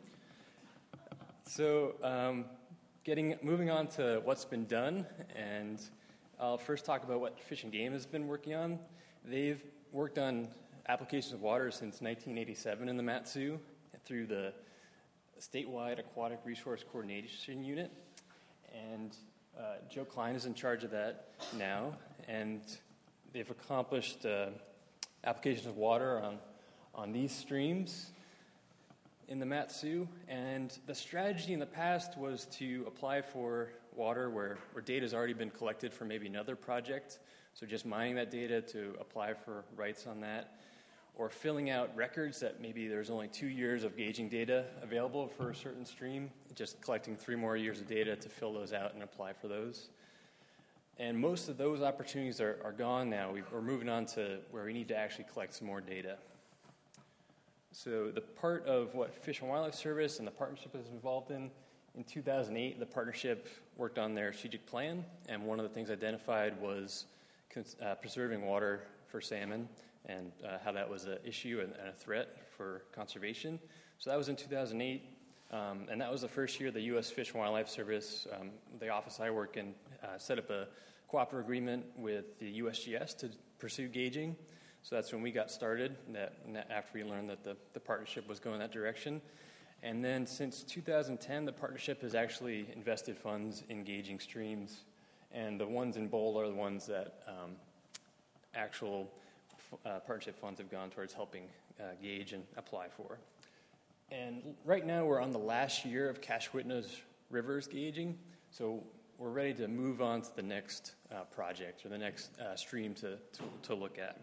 So um, getting moving on to what's been done, and I'll first talk about what Fish and Game has been working on. They've worked on applications of water since nineteen eighty-seven in the Mat-Su through the statewide Aquatic Resource Coordination Unit, and uh, Joe Klein is in charge of that now, and they've accomplished uh, applications of water on, on these streams in the Mat-Su, and the strategy in the past was to apply for water where, where data has already been collected for maybe another project, so just mining that data to apply for rights on that, or filling out records that maybe there's only two years of gauging data available for a certain stream, just collecting three more years of data to fill those out and apply for those. And most of those opportunities are, are gone now. We've, we're moving on to where we need to actually collect some more data. So the part of what Fish and Wildlife Service and the partnership is involved in, in two thousand eight, the partnership worked on their strategic plan, and one of the things identified was cons- uh, preserving water for salmon and uh, how that was an issue and, and a threat for conservation. So that was in two thousand eight, um, and that was the first year the U S Fish and Wildlife Service, um, the office I work in, uh, set up a cooperative agreement with the U S G S to pursue gauging. So that's when we got started, that, after we learned that the, the partnership was going that direction. And then since two thousand ten, the partnership has actually invested funds in gauging streams, and the ones in bold are the ones that um, actual uh, partnership funds have gone towards helping uh, gauge and apply for. And right now we're on the last year of Cashwitna's rivers gauging, so we're ready to move on to the next uh, project or the next uh, stream to, to, to look at.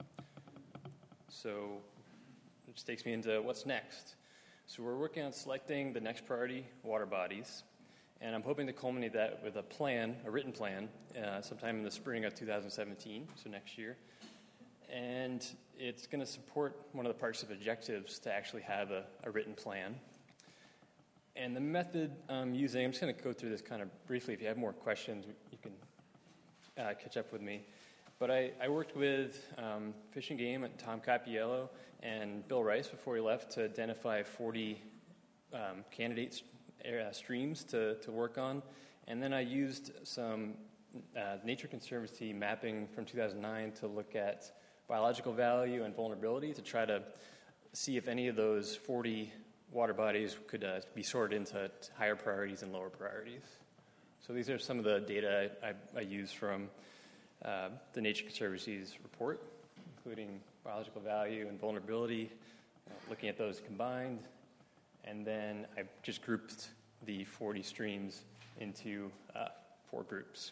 So it just takes me into what's next. So we're working on selecting the next priority water bodies, and I'm hoping to culminate that with a plan, a written plan, uh, sometime in the spring of two thousand seventeen, so next year. And it's going to support one of the partnership objectives to actually have a, a written plan. And the method I'm using, I'm just going to go through this kind of briefly. If you have more questions, you can uh, catch up with me. But I, I worked with um, Fish and Game and Tom Capiello and Bill Rice before he left to identify forty um, candidate uh, streams to, to work on. And then I used some uh, Nature Conservancy mapping from two thousand nine to look at biological value and vulnerability to try to see if any of those forty water bodies could uh, be sorted into higher priorities and lower priorities. So these are some of the data I, I, I use from uh, the Nature Conservancy's report, including biological value and vulnerability, uh, looking at those combined. And then I just grouped the forty streams into uh, four groups.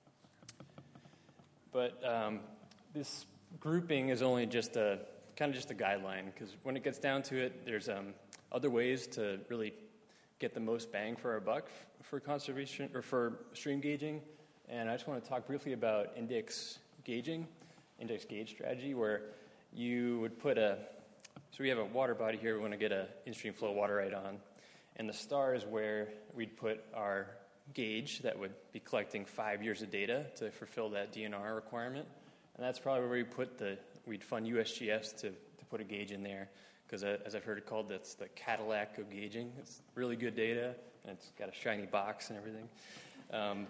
But um, this grouping is only just a kind of just a guideline, because when it gets down to it, there's um, other ways to really get the most bang for our buck f- for conservation or for stream gauging. And I just want to talk briefly about index gauging, index gauge strategy, where you would put a, so we have a water body here we want to get a in-stream flow water right on, and the star is where we'd put our gauge that would be collecting five years of data to fulfill that D N R requirement. And that's probably where we put the, we'd fund U S G S to, to put a gauge in there, because uh, as I've heard it called, that's the Cadillac of gauging. It's really good data, and it's got a shiny box and everything. Um,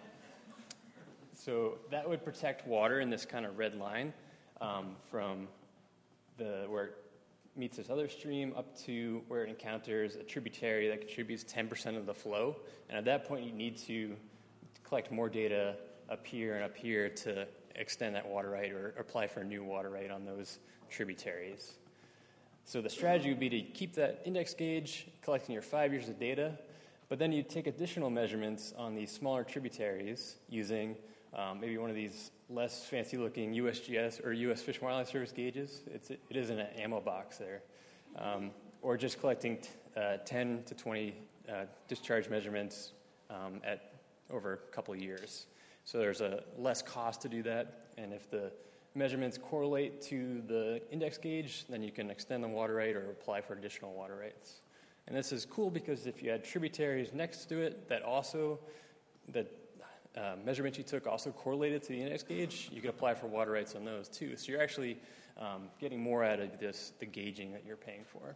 so that would protect water in this kind of red line um, from the where it meets this other stream up to where it encounters a tributary that contributes ten percent of the flow. And at that point, you need to collect more data up here and up here to extend that water right or apply for a new water right on those tributaries. So the strategy would be to keep that index gauge, collecting your five years of data, but then you take additional measurements on these smaller tributaries using um, maybe one of these less fancy-looking U S G S or U S Fish and Wildlife Service gauges. It's, it is in an ammo box there. Um, or just collecting t- uh, ten to twenty uh, discharge measurements um, at over a couple of years. So there's a less cost to do that, and if the measurements correlate to the index gauge, then you can extend the water right or apply for additional water rights. And this is cool because if you had tributaries next to it that also, the uh, measurements you took also correlated to the index gauge, you could apply for water rights on those too. So you're actually um, getting more out of this, the gauging that you're paying for.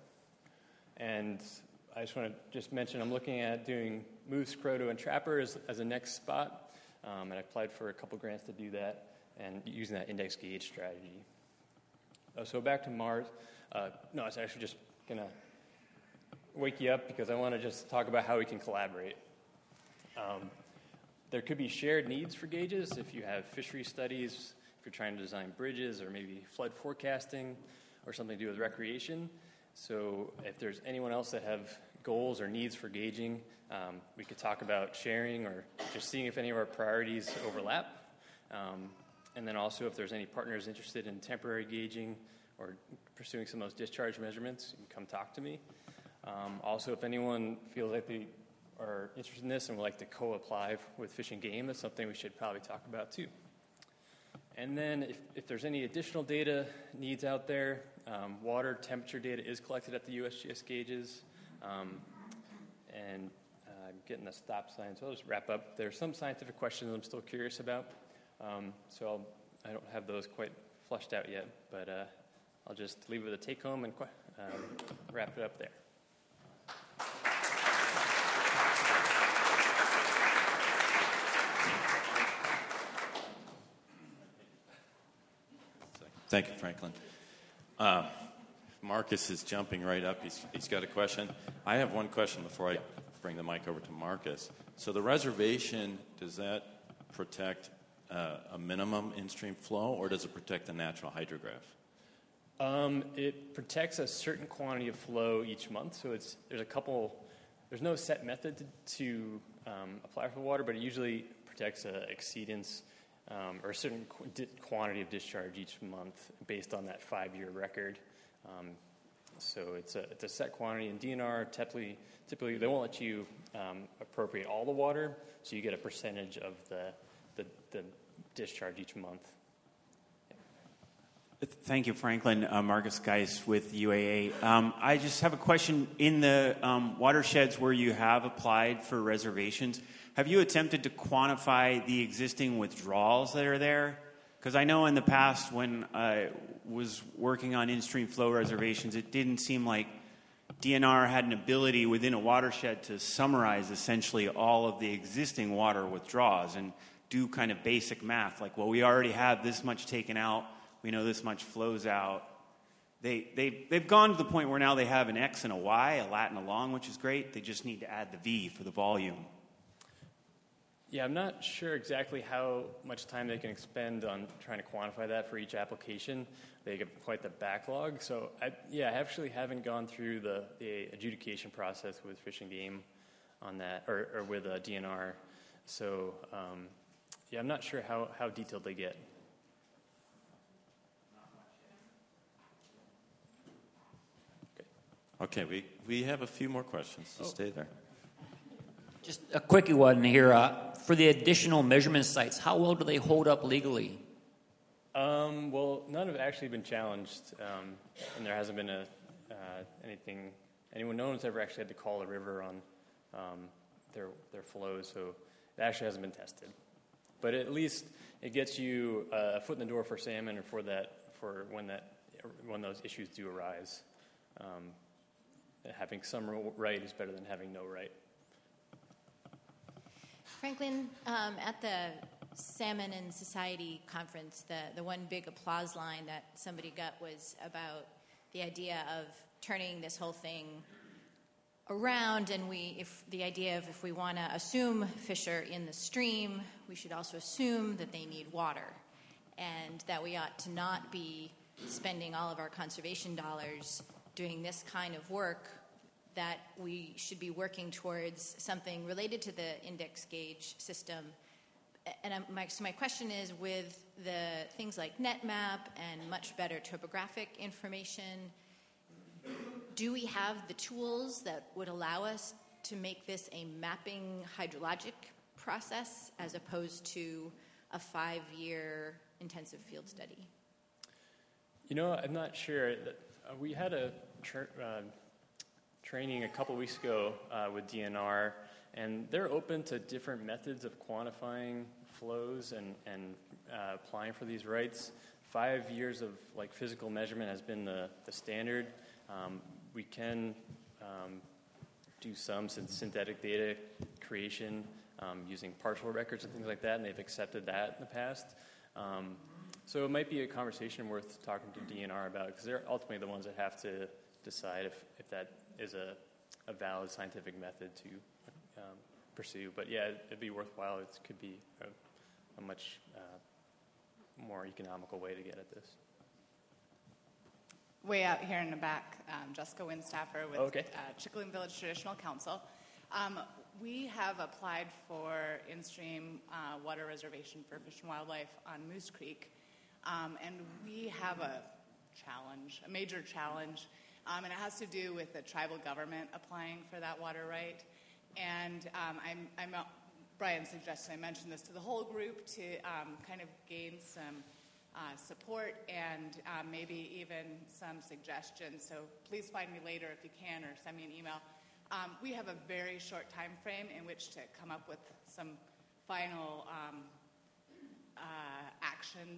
And I just want to just mention I'm looking at doing Moose, Croto, and Trapper as, as a next spot. Um, and I applied for a couple grants to do that and using that index gauge strategy. Uh, so back to Mars. Uh, no, it's actually just going to wake you up because I want to just talk about how we can collaborate. Um, there could be shared needs for gauges if you have fishery studies, if you're trying to design bridges or maybe flood forecasting or something to do with recreation. So if there's anyone else that have goals or needs for gauging, um, we could talk about sharing or just seeing if any of our priorities overlap. Um, and then also if there's any partners interested in temporary gauging or pursuing some of those discharge measurements, you can come talk to me. Um, also, if anyone feels like they are interested in this and would like to co-apply with Fish and Game, that's something we should probably talk about too. And then if, if there's any additional data needs out there, um, water temperature data is collected at the U S G S gauges. Um, and uh, getting the stop sign. So I'll just wrap up. There's some scientific questions I'm still curious about. Um, so I'll I don't have those quite flushed out yet, but uh, I'll just leave it with a take home and um, wrap it up there. Thank you, Franklin. Uh, Marcus is jumping right up. He's, he's got a question. I have one question before I bring the mic over to Marcus. So the reservation, does that protect uh, a minimum in-stream flow, or does it protect the natural hydrograph? Um, it protects a certain quantity of flow each month. So it's there's a couple. There's no set method to, to um, apply for the water, but it usually protects a exceedance um, or a certain qu- di- quantity of discharge each month based on that five-year record. Um, so it's a it's a set quantity. And D N R typically typically they won't let you um, appropriate all the water, so you get a percentage of the the, the discharge each month. Thank you, Franklin. Uh, Marcus Geis with U A A. Um, I just have a question. In the um, watersheds where you have applied for reservations, have you attempted to quantify the existing withdrawals that are there? Because I know in the past when I was working on in-stream flow reservations, it didn't seem like D N R had an ability within a watershed to summarize essentially all of the existing water withdrawals and do kind of basic math. Like, well, we already have this much taken out. We know this much flows out. They, they, they've gone to the point where now they have an X and a Y, a lat and a long, which is great. They just need to add the V for the volume. Yeah, I'm not sure exactly how much time they can expend on trying to quantify that for each application. They get quite the backlog. So, I, yeah, I actually haven't gone through the, the adjudication process with Fish and Game on that, or, or with uh, D N R. So, um, yeah, I'm not sure how, how detailed they get. Okay, we, we have a few more questions. So oh. Stay there. Just a quickie one here. Uh, for the additional measurement sites, how well do they hold up legally? Um, well, none have actually been challenged, um, and there hasn't been a uh, anything. Anyone, no one's ever actually had to call a river on um, their their flows, so it actually hasn't been tested. But at least it gets you uh, a foot in the door for salmon, or for that for when that when those issues do arise. Um, having some right is better than having no right. Franklin, um, at the Salmon and Society conference, the, the one big applause line that somebody got was about the idea of turning this whole thing around, and we, if the idea of if we want to assume fish are in the stream, we should also assume that they need water, and that we ought to not be spending all of our conservation dollars doing this kind of work, that we should be working towards something related to the index gauge system. And I'm, my, so my question is, with the things like NetMap and much better topographic information, do we have the tools that would allow us to make this a mapping hydrologic process as opposed to a five-year intensive field study? You know, I'm not sure. That, uh, we had a tra- uh, training a couple weeks ago uh, with D N R, and they're open to different methods of quantifying flows and, and uh, applying for these rights. Five years of like physical measurement has been the, the standard. Um, we can um, do some synthetic data creation um, using partial records and things like that, and they've accepted that in the past. Um, so it might be a conversation worth talking to D N R about, because they're ultimately the ones that have to decide if, if that is a, a valid scientific method to um, pursue. But yeah, it'd be worthwhile. It could be a, a much uh, more economical way to get at this. Way out here in the back, um, Jessica Winstaffer with okay. uh, Chickling Village Traditional Council. Um, we have applied for in-stream uh, water reservation for Fish and Wildlife on Moose Creek, um, and we have a challenge, a major challenge, um, and it has to do with the tribal government applying for that water right. And um, I'm, I'm, Brian suggested I mention this to the whole group to um, kind of gain some Uh, support and uh, maybe even some suggestions. So please find me later if you can, or send me an email. Um, we have a very short time frame in which to come up with some final um, uh, actions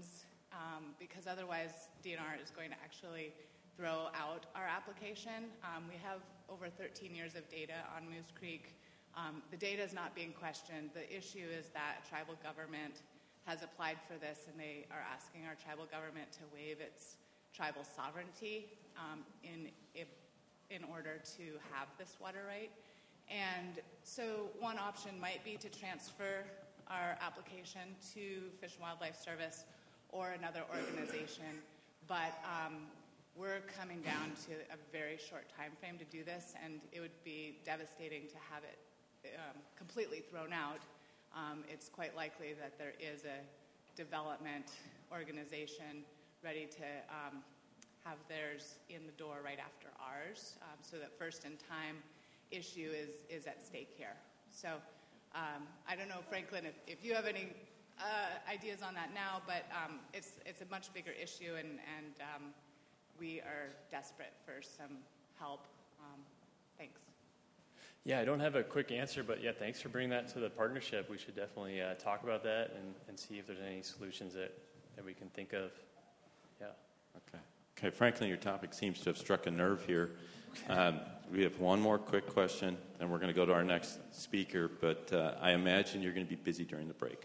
um, because otherwise D N R is going to actually throw out our application. Um, we have over thirteen years of data on Moose Creek. Um, the data is not being questioned. The issue is that tribal government has applied for this, and they are asking our tribal government to waive its tribal sovereignty um, in, in order to have this water right. And so one option might be to transfer our application to Fish and Wildlife Service or another organization, but um, we're coming down to a very short time frame to do this, and it would be devastating to have it um, completely thrown out. Um, it's quite likely that there is a development organization ready to um, have theirs in the door right after ours, um, so that first in time issue is, is at stake here. So um, I don't know, Franklin, if, if you have any uh, ideas on that now, but um, it's, it's a much bigger issue, and, and um, we are desperate for some help. Um, thanks. Yeah, I don't have a quick answer, but yeah, thanks for bringing that to the partnership. We should definitely uh, talk about that and, and see if there's any solutions that, that we can think of. Yeah. Okay. Okay, Franklin, your topic seems to have struck a nerve here. Um, we have one more quick question, and we're going to go to our next speaker, but uh, I imagine you're going to be busy during the break.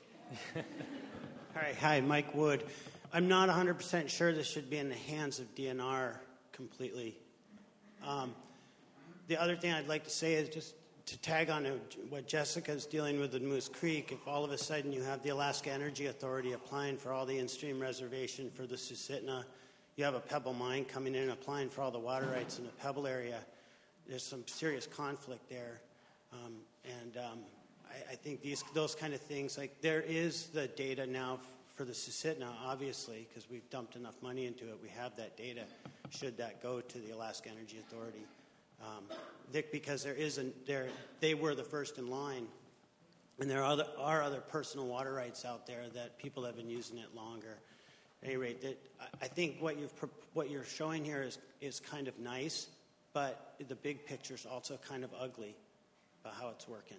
All right. Hi, Mike Wood. I'm not one hundred percent sure this should be in the hands of D N R completely. Um, the other thing I'd like to say is just to tag on to what Jessica's dealing with in Moose Creek. If all of a sudden you have the Alaska Energy Authority applying for all the in-stream reservation for the Susitna, you have a Pebble mine coming in applying for all the water rights in the Pebble area, there's some serious conflict there. Um, and um, I, I think these those kind of things, like there is the data now for the Susitna, obviously, because we've dumped enough money into it. We have that data, should that go to the Alaska Energy Authority. Um, because there isn't, there, they were the first in line, and there are other, are other personal water rights out there that people have been using it longer. At any rate, that, I think what, you've, what you're showing here is, is kind of nice, but the big picture is also kind of ugly about how it's working.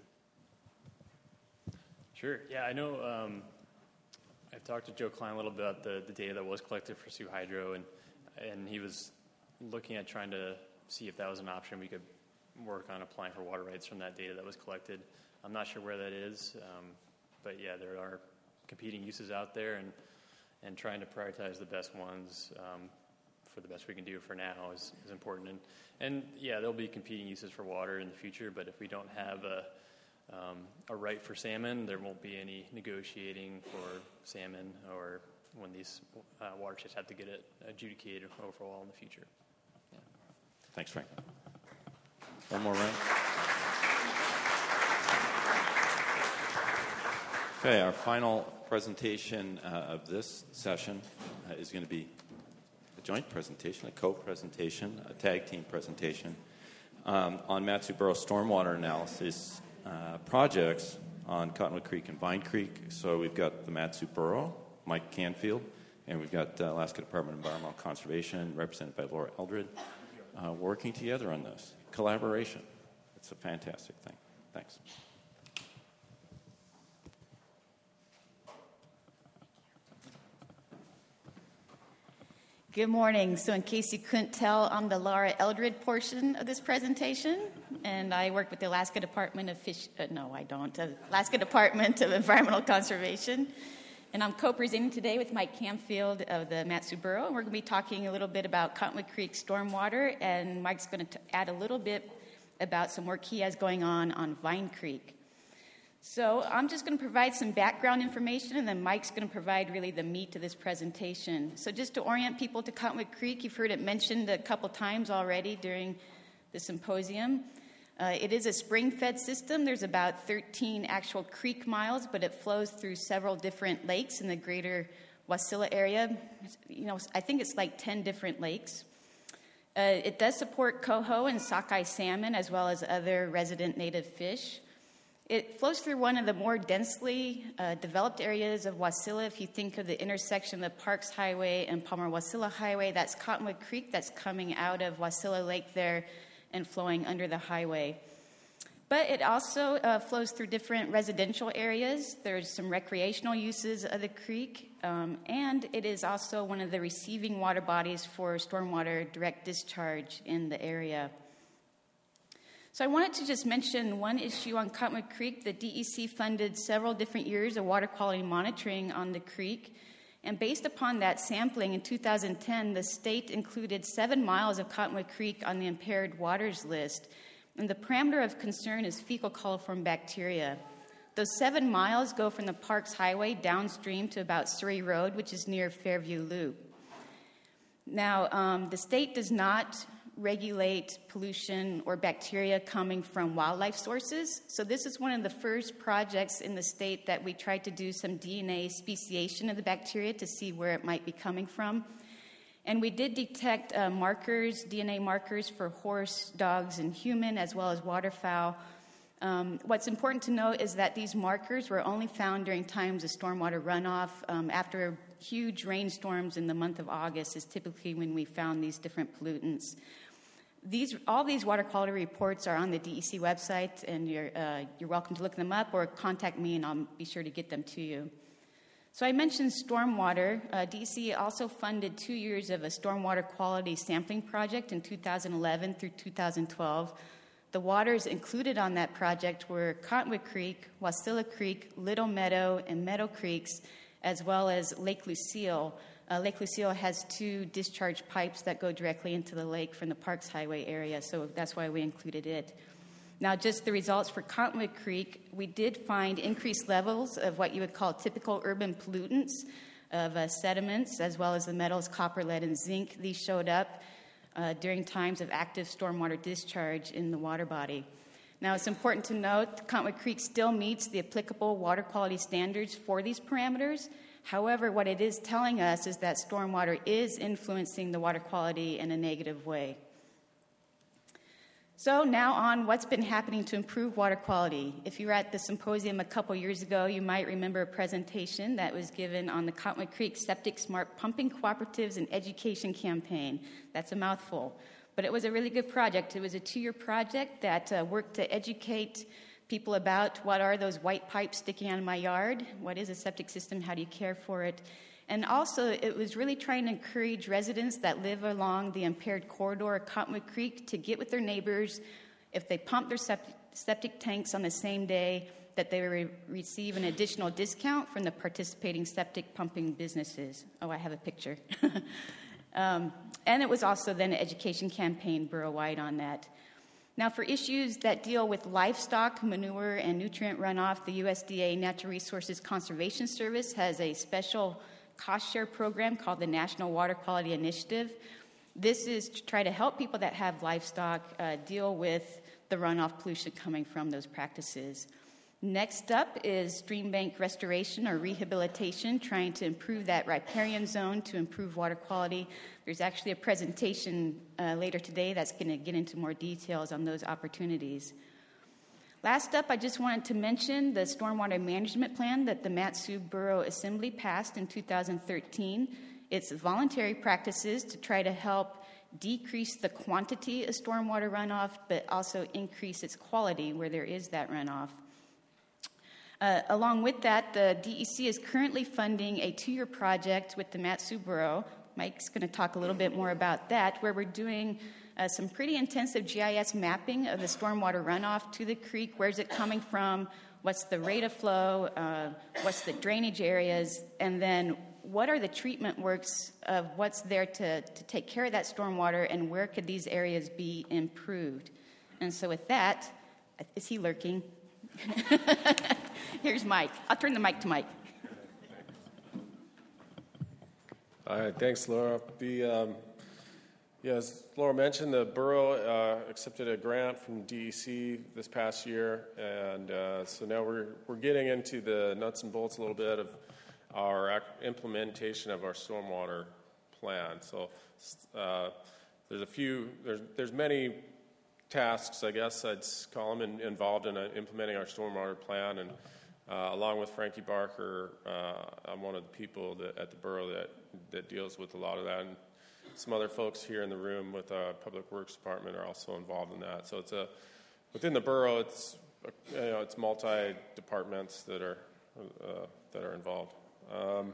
Sure. Yeah, I know um, I've talked to Joe Klein a little bit about the, the data that was collected for Sioux Hydro, and, and he was looking at trying to see if that was an option. We could work on applying for water rights from that data that was collected. I'm not sure where that is, um, but yeah, there are competing uses out there, and and trying to prioritize the best ones um, for the best we can do for now is, is important. And, and yeah, there'll be competing uses for water in the future, but if we don't have a, um, a right for salmon, there won't be any negotiating for salmon or when these uh, watersheds have to get it adjudicated overall in the future. Yeah. Thanks, Frank. One more round. Okay, our final presentation uh, of this session uh, is going to be a joint presentation, a co-presentation, a tag team presentation um, on Mat-Su-Borough stormwater analysis uh, projects on Cottonwood Creek and Vine Creek. So we've got the Mat-Su-Borough, Mike Canfield, and we've got uh, Alaska Department of Environmental Conservation, represented by Laura Eldred, uh, working together on this. Collaboration. It's a fantastic thing. Thanks. Good morning. So in case you couldn't tell, I'm the Laura Eldred portion of this presentation, and I work with the Alaska Department of Fish, uh, no, I don't, uh, Alaska Department of Environmental Conservation. And I'm co-presenting today with Mike Canfield of the Mat-Su-Borough, and we're going to be talking a little bit about Cottonwood Creek stormwater, and Mike's going to add a little bit about some work he has going on on Vine Creek. So I'm just going to provide some background information, and then Mike's going to provide really the meat of this presentation. So just to orient people to Cottonwood Creek, you've heard it mentioned a couple times already during the symposium. Uh, it is a spring-fed system. There's about thirteen actual creek miles, but it flows through several different lakes in the greater Wasilla area. You know, I think it's like ten different lakes. Uh, it does support coho and sockeye salmon, as well as other resident native fish. It flows through one of the more densely uh, developed areas of Wasilla. If you think of the intersection of the Parks Highway and Palmer-Wasilla Highway, that's Cottonwood Creek that's coming out of Wasilla Lake there and flowing under the highway. But it also uh, flows through different residential areas. There's some recreational uses of the creek, um, and it is also one of the receiving water bodies for stormwater direct discharge in the area. So I wanted to just mention one issue on Cottonwood Creek. The D E C funded several different years of water quality monitoring on the creek. And based upon that sampling in two thousand ten, the state included seven miles of Cottonwood Creek on the impaired waters list. And the parameter of concern is fecal coliform bacteria. Those seven miles go from the Parks Highway downstream to about Surrey Road, which is near Fairview Loop. Now, um, the state does not regulate pollution or bacteria coming from wildlife sources. So this is one of the first projects in the state that we tried to do some D N A speciation of the bacteria to see where it might be coming from. And we did detect uh, markers, D N A markers for horse, dogs, and human, as well as waterfowl. Um, what's important to note is that these markers were only found during times of stormwater runoff. Um, after huge rainstorms in the month of August is typically when we found these different pollutants. These, all these water quality reports are on the D E C website, and you're, uh, you're welcome to look them up or contact me, and I'll be sure to get them to you. So I mentioned stormwater. Uh, D E C also funded two years of a stormwater quality sampling project in two thousand eleven through two thousand twelve. The waters included on that project were Cottonwood Creek, Wasilla Creek, Little Meadow, and Meadow Creeks, as well as Lake Lucille. Uh, Lake Lucille has two discharge pipes that go directly into the lake from the Parks Highway area, so that's why we included it. Now, just the results for Cottonwood Creek, we did find increased levels of what you would call typical urban pollutants, of uh, sediments, as well as the metals copper, lead, and zinc. These showed up uh, during times of active stormwater discharge in the water body. Now, it's important to note Cottonwood Creek still meets the applicable water quality standards for these parameters. However, what it is telling us is that stormwater is influencing the water quality in a negative way. So now on what's been happening to improve water quality. If you were at the symposium a couple years ago, you might remember a presentation that was given on the Cottonwood Creek Septic Smart Pumping Cooperatives and Education Campaign. That's a mouthful. But it was a really good project. It was a two-year project that uh, worked to educate people about what are those white pipes sticking out of my yard, what is a septic system, how do you care for it. And also, it was really trying to encourage residents that live along the impaired corridor of Cottonwood Creek to get with their neighbors. If they pump their septic, septic tanks on the same day, that they would re- receive an additional discount from the participating septic pumping businesses. Oh, I have a picture. um, and it was also then an education campaign borough-wide on that. Now, for issues that deal with livestock, manure, and nutrient runoff, the U S D A Natural Resources Conservation Service has a special cost share program called the National Water Quality Initiative. This is to try to help people that have livestock uh, deal with the runoff pollution coming from those practices. Next up is stream bank restoration or rehabilitation, trying to improve that riparian zone to improve water quality. There's actually a presentation uh, later today that's going to get into more details on those opportunities. Last up, I just wanted to mention the stormwater management plan that the Mat-Su Borough Assembly passed in two thousand thirteen. It's voluntary practices to try to help decrease the quantity of stormwater runoff, but also increase its quality where there is that runoff. Uh, along with that, the D E C is currently funding a two-year project with the Mat-Su Borough. Mike's going to talk a little bit more about that, where we're doing uh, some pretty intensive G I S mapping of the stormwater runoff to the creek. Where's it coming from? What's the rate of flow? Uh, what's the drainage areas? And then what are the treatment works of what's there to, to take care of that stormwater, and where could these areas be improved? And so with that, is he lurking? Here's Mike. I'll turn the mic to Mike. All right, thanks, Laura. The, um, yeah, as Laura mentioned, the borough uh, accepted a grant from D E C this past year, and uh, so now we're we're getting into the nuts and bolts a little bit of our ac- implementation of our stormwater plan. So uh, there's a few, there's there's many tasks, I guess I'd call them, in, involved in uh, implementing our stormwater plan, and uh, along with Frankie Barker, uh, I'm one of the people that, at the borough that, that deals with a lot of that, and some other folks here in the room with our Public Works Department are also involved in that. So it's a within the borough, it's you know it's multi departments that are uh, that are involved. Um,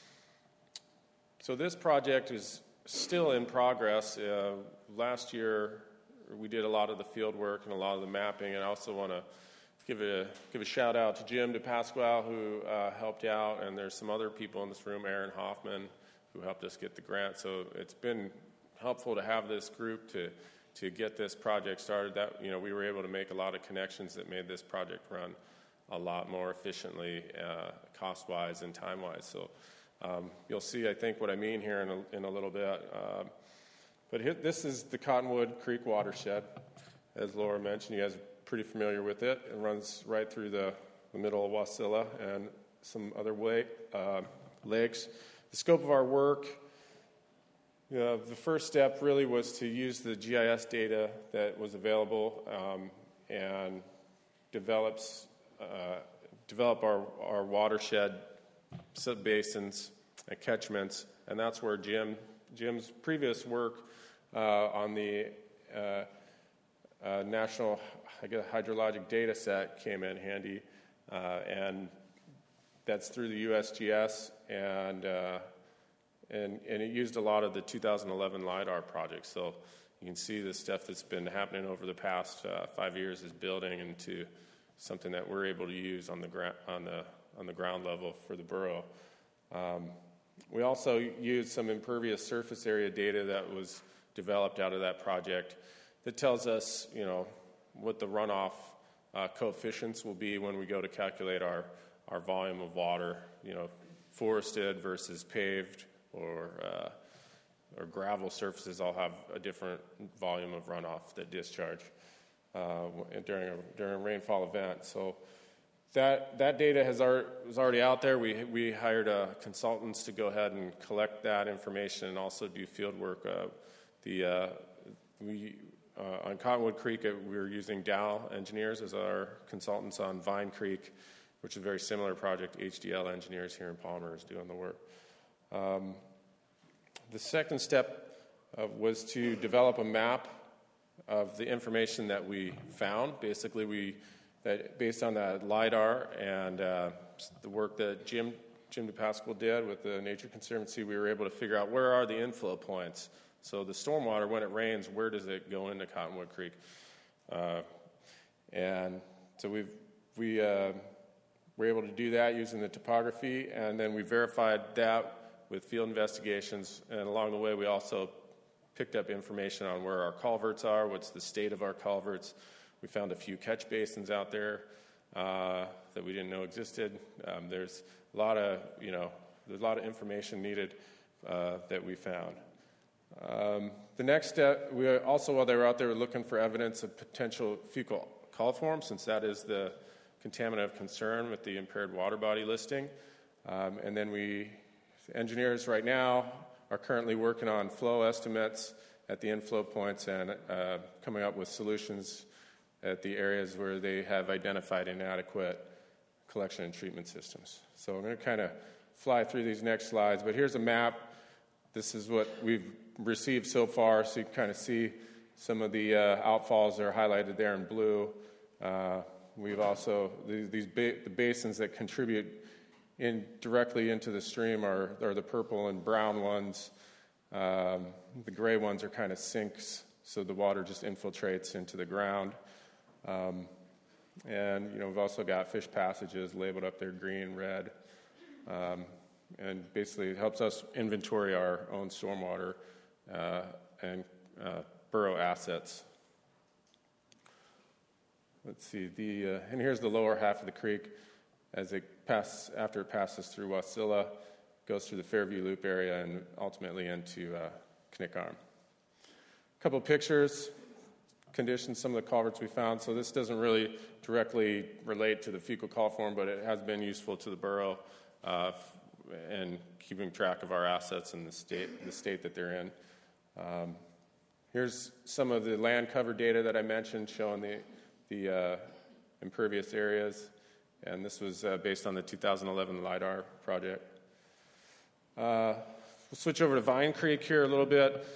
so this project is still in progress. Uh, last year, we did a lot of the field work and a lot of the mapping, and I also want to give a give a shout out to Jim DePasquale, who uh, helped out, and there's some other people in this room, Aaron Hoffman, who helped us get the grant. So it's been helpful to have this group to to get this project started. That you know we were able to make a lot of connections that made this project run a lot more efficiently, uh, cost-wise and time-wise. So um, you'll see, I think, what I mean here in a, in a little bit. Uh, but here, this is the Cottonwood Creek watershed, as Laura mentioned. You guys are pretty familiar with it. It runs right through the, the middle of Wasilla and some other way, uh, lakes. The scope of our work, you know, the first step really was to use the G I S data that was available um, and develops, uh, develop our, our watershed subbasins and catchments, and that's where Jim Jim's previous work uh, on the uh, uh, National I guess, Hydrologic Data Set came in handy, uh, and that's through the U S G S, and, uh, and and it used a lot of the two thousand eleven LIDAR project. So you can see the stuff that's been happening over the past uh, five years is building into something that we're able to use on the gra- on the on the ground level for the borough. Um, we also used some impervious surface area data that was developed out of that project that tells us, you know, what the runoff uh, coefficients will be when we go to calculate our, our volume of water, you know, forested versus paved or uh, or gravel surfaces all have a different volume of runoff that discharge uh, during a during a rainfall event. So that that data has already, was already out there. We we hired uh, consultants to go ahead and collect that information and also do field work. Uh, the uh, we Uh, on Cottonwood Creek, uh, we were using Dow engineers as our consultants. On Vine Creek, which is a very similar project, H D L engineers here in Palmer is doing the work. Um, the second step uh, was to develop a map of the information that we found. Basically, we that based on that LIDAR and uh, the work that Jim Jim DePasquale did with the Nature Conservancy, we were able to figure out where are the inflow points. So the stormwater, when it rains, where does it go into Cottonwood Creek? Uh, and so we've, we uh, were able to do that using the topography, and then we verified that with field investigations. And along the way, we also picked up information on where our culverts are, what's the state of our culverts. We found a few catch basins out there uh, that we didn't know existed. Um, there's a lot of, you know, there's a lot of information needed uh, that we found. Um, the next step, we also, while they were out there, were looking for evidence of potential fecal coliform, since that is the contaminant of concern with the impaired water body listing. Um, and then we, engineers right now, are currently working on flow estimates at the inflow points and uh, coming up with solutions at the areas where they have identified inadequate collection and treatment systems. So I'm going to kind of fly through these next slides, but here's a map. This is what we've received so far, so you can kind of see some of the uh, outfalls that are highlighted there in blue. Uh, we've also, these, these ba- the basins that contribute in directly into the stream are, are the purple and brown ones. Um, the gray ones are kind of sinks, so the water just infiltrates into the ground. Um, and, you know, we've also got fish passages labeled up there green, red. Um, and basically it helps us inventory our own stormwater uh, and uh, borough assets. Let's see, the uh, and here's the lower half of the creek as it passes, after it passes through Wasilla, goes through the Fairview Loop area and ultimately into uh, Knickarm. A couple of pictures, conditions, some of the culverts we found. So this doesn't really directly relate to the fecal coliform, but it has been useful to the borough uh, and keeping track of our assets and the state, the state that they're in. Um, here's some of the land cover data that I mentioned showing the, the uh, impervious areas, and this was uh, based on the two thousand eleven LIDAR project. Uh, we'll switch over to Vine Creek here a little bit.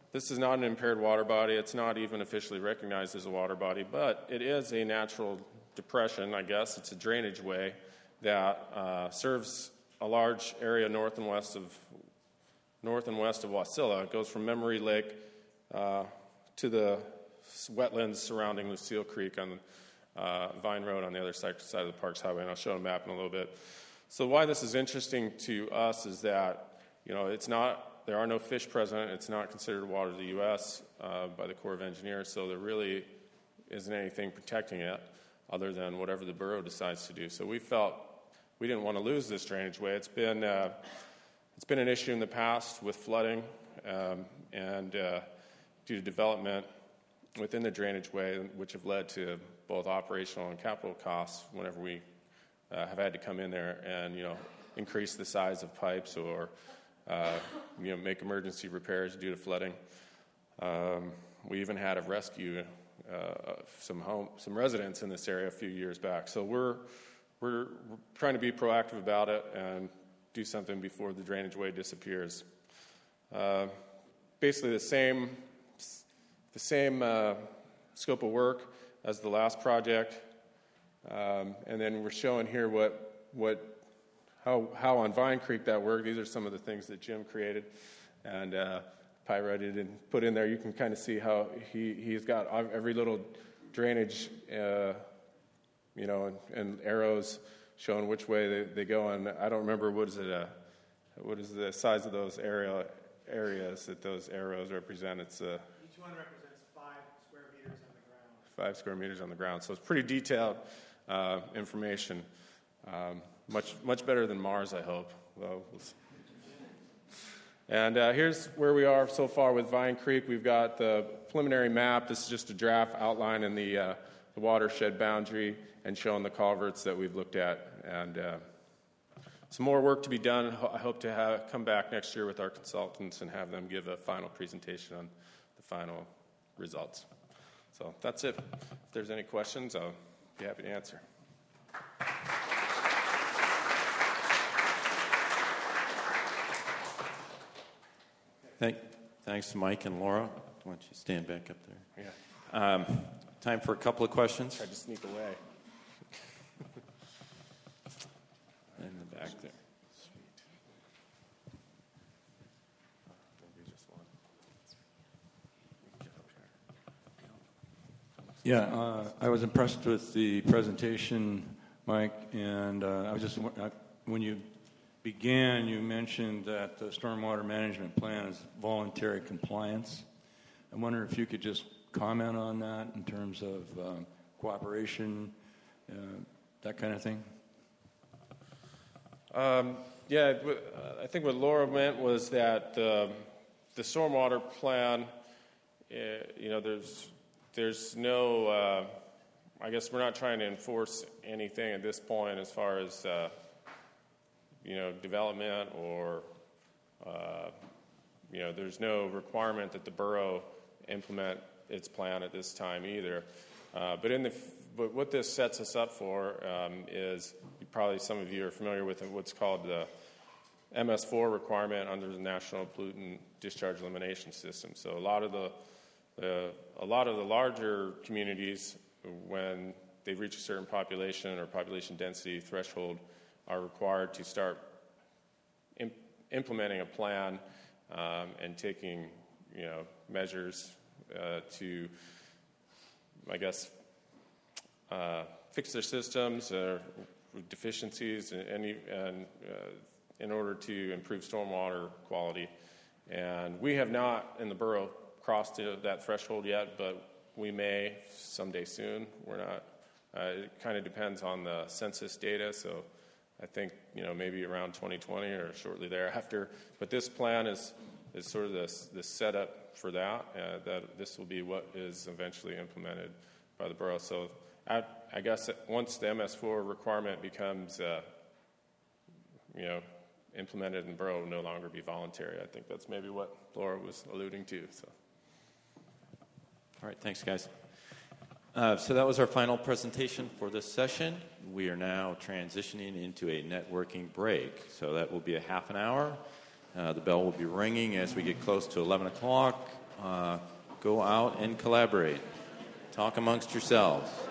this is not an impaired water body. It's not even officially recognized as a water body, but it is a natural depression, I guess. It's a drainage way that uh, serves a large area north and west of north and west of Wasilla. It goes from Memory Lake uh, to the wetlands surrounding Lucille Creek on uh, Vine Road on the other side, side of the Parks Highway, and I'll show a map in a little bit. So why this is interesting to us is that, you know, it's not, there are no fish present. It's not considered water of the U S uh, by the Corps of Engineers, so there really isn't anything protecting it other than whatever the borough decides to do. So we felt we didn't want to lose this drainage way. It's been uh, it's been an issue in the past with flooding um, and uh, due to development within the drainage way, which have led to both operational and capital costs whenever we uh, have had to come in there and, you know, increase the size of pipes or, uh, you know, make emergency repairs due to flooding. Um, we even had to rescue uh, some home, some residents in this area a few years back. So we're, we're we're trying to be proactive about it and do something before the drainage way disappears. Uh, basically, the same the same uh, scope of work as the last project, um, and then we're showing here what what how how on Vine Creek that worked. These are some of the things that Jim created and uh, pirated and put in there. You can kind of see how he he's got every little drainage, uh, you know, and, and arrows showing which way they, they go. And I don't remember what is it uh, what is the size of those area areas that those arrows represent. It's uh, each one represents five square meters on the ground. Five square meters on the ground. So it's pretty detailed uh, information. Um, much much better than Mars, I hope. Well, we'll see. And uh, here's where we are so far with Vine Creek. We've got the preliminary map. This is just a draft outline in the, uh, the watershed boundary and showing the culverts that we've looked at. And uh, some more work to be done. I hope to have, come back next year with our consultants and have them give a final presentation on the final results. So that's it. If there's any questions, I'll be happy to answer. Thank, thanks to Mike and Laura. Why don't you stand back up there? Yeah. Um, time for a couple of questions. Tried to sneak away. In the back there. Yeah, uh, I was impressed with the presentation, Mike, and uh, I was just uh, when you began, you mentioned that the stormwater management plan is voluntary compliance. I wonder if you could just comment on that in terms of uh, cooperation, uh, that kind of thing. Um, yeah, I think what Laura meant was that uh, the stormwater plan, uh, you know, there's there's no, uh, I guess we're not trying to enforce anything at this point as far as, uh, you know, development or, uh, you know, there's no requirement that the borough implement its plan at this time either. Uh, but in the, but what this sets us up for um, is probably some of you are familiar with what's called the M S four requirement under the National Pollutant Discharge Elimination System. So a lot of the, the a lot of the larger communities, when they reach a certain population or population density threshold, are required to start imp- implementing a plan um, and taking, you know, measures uh, to, I guess, uh, fix their systems or deficiencies and, any, and uh, in order to improve stormwater quality. And we have not, in the borough, crossed that threshold yet, but we may someday soon. We're not. Uh, it kind of depends on the census data, so I think, you know, maybe around twenty twenty or shortly thereafter. But this plan is is sort of this this setup for that. Uh, that this will be what is eventually implemented by the borough. So I, I guess once the M S four requirement becomes, uh, you know, implemented in the borough, it will no longer be voluntary. I think that's maybe what Laura was alluding to. So. All right, thanks, guys. Uh, so that was our final presentation for this session. We are now transitioning into a networking break. So that will be a half an hour. Uh, the bell will be ringing as we get close to eleven o'clock. uh, go out and collaborate. Talk amongst yourselves.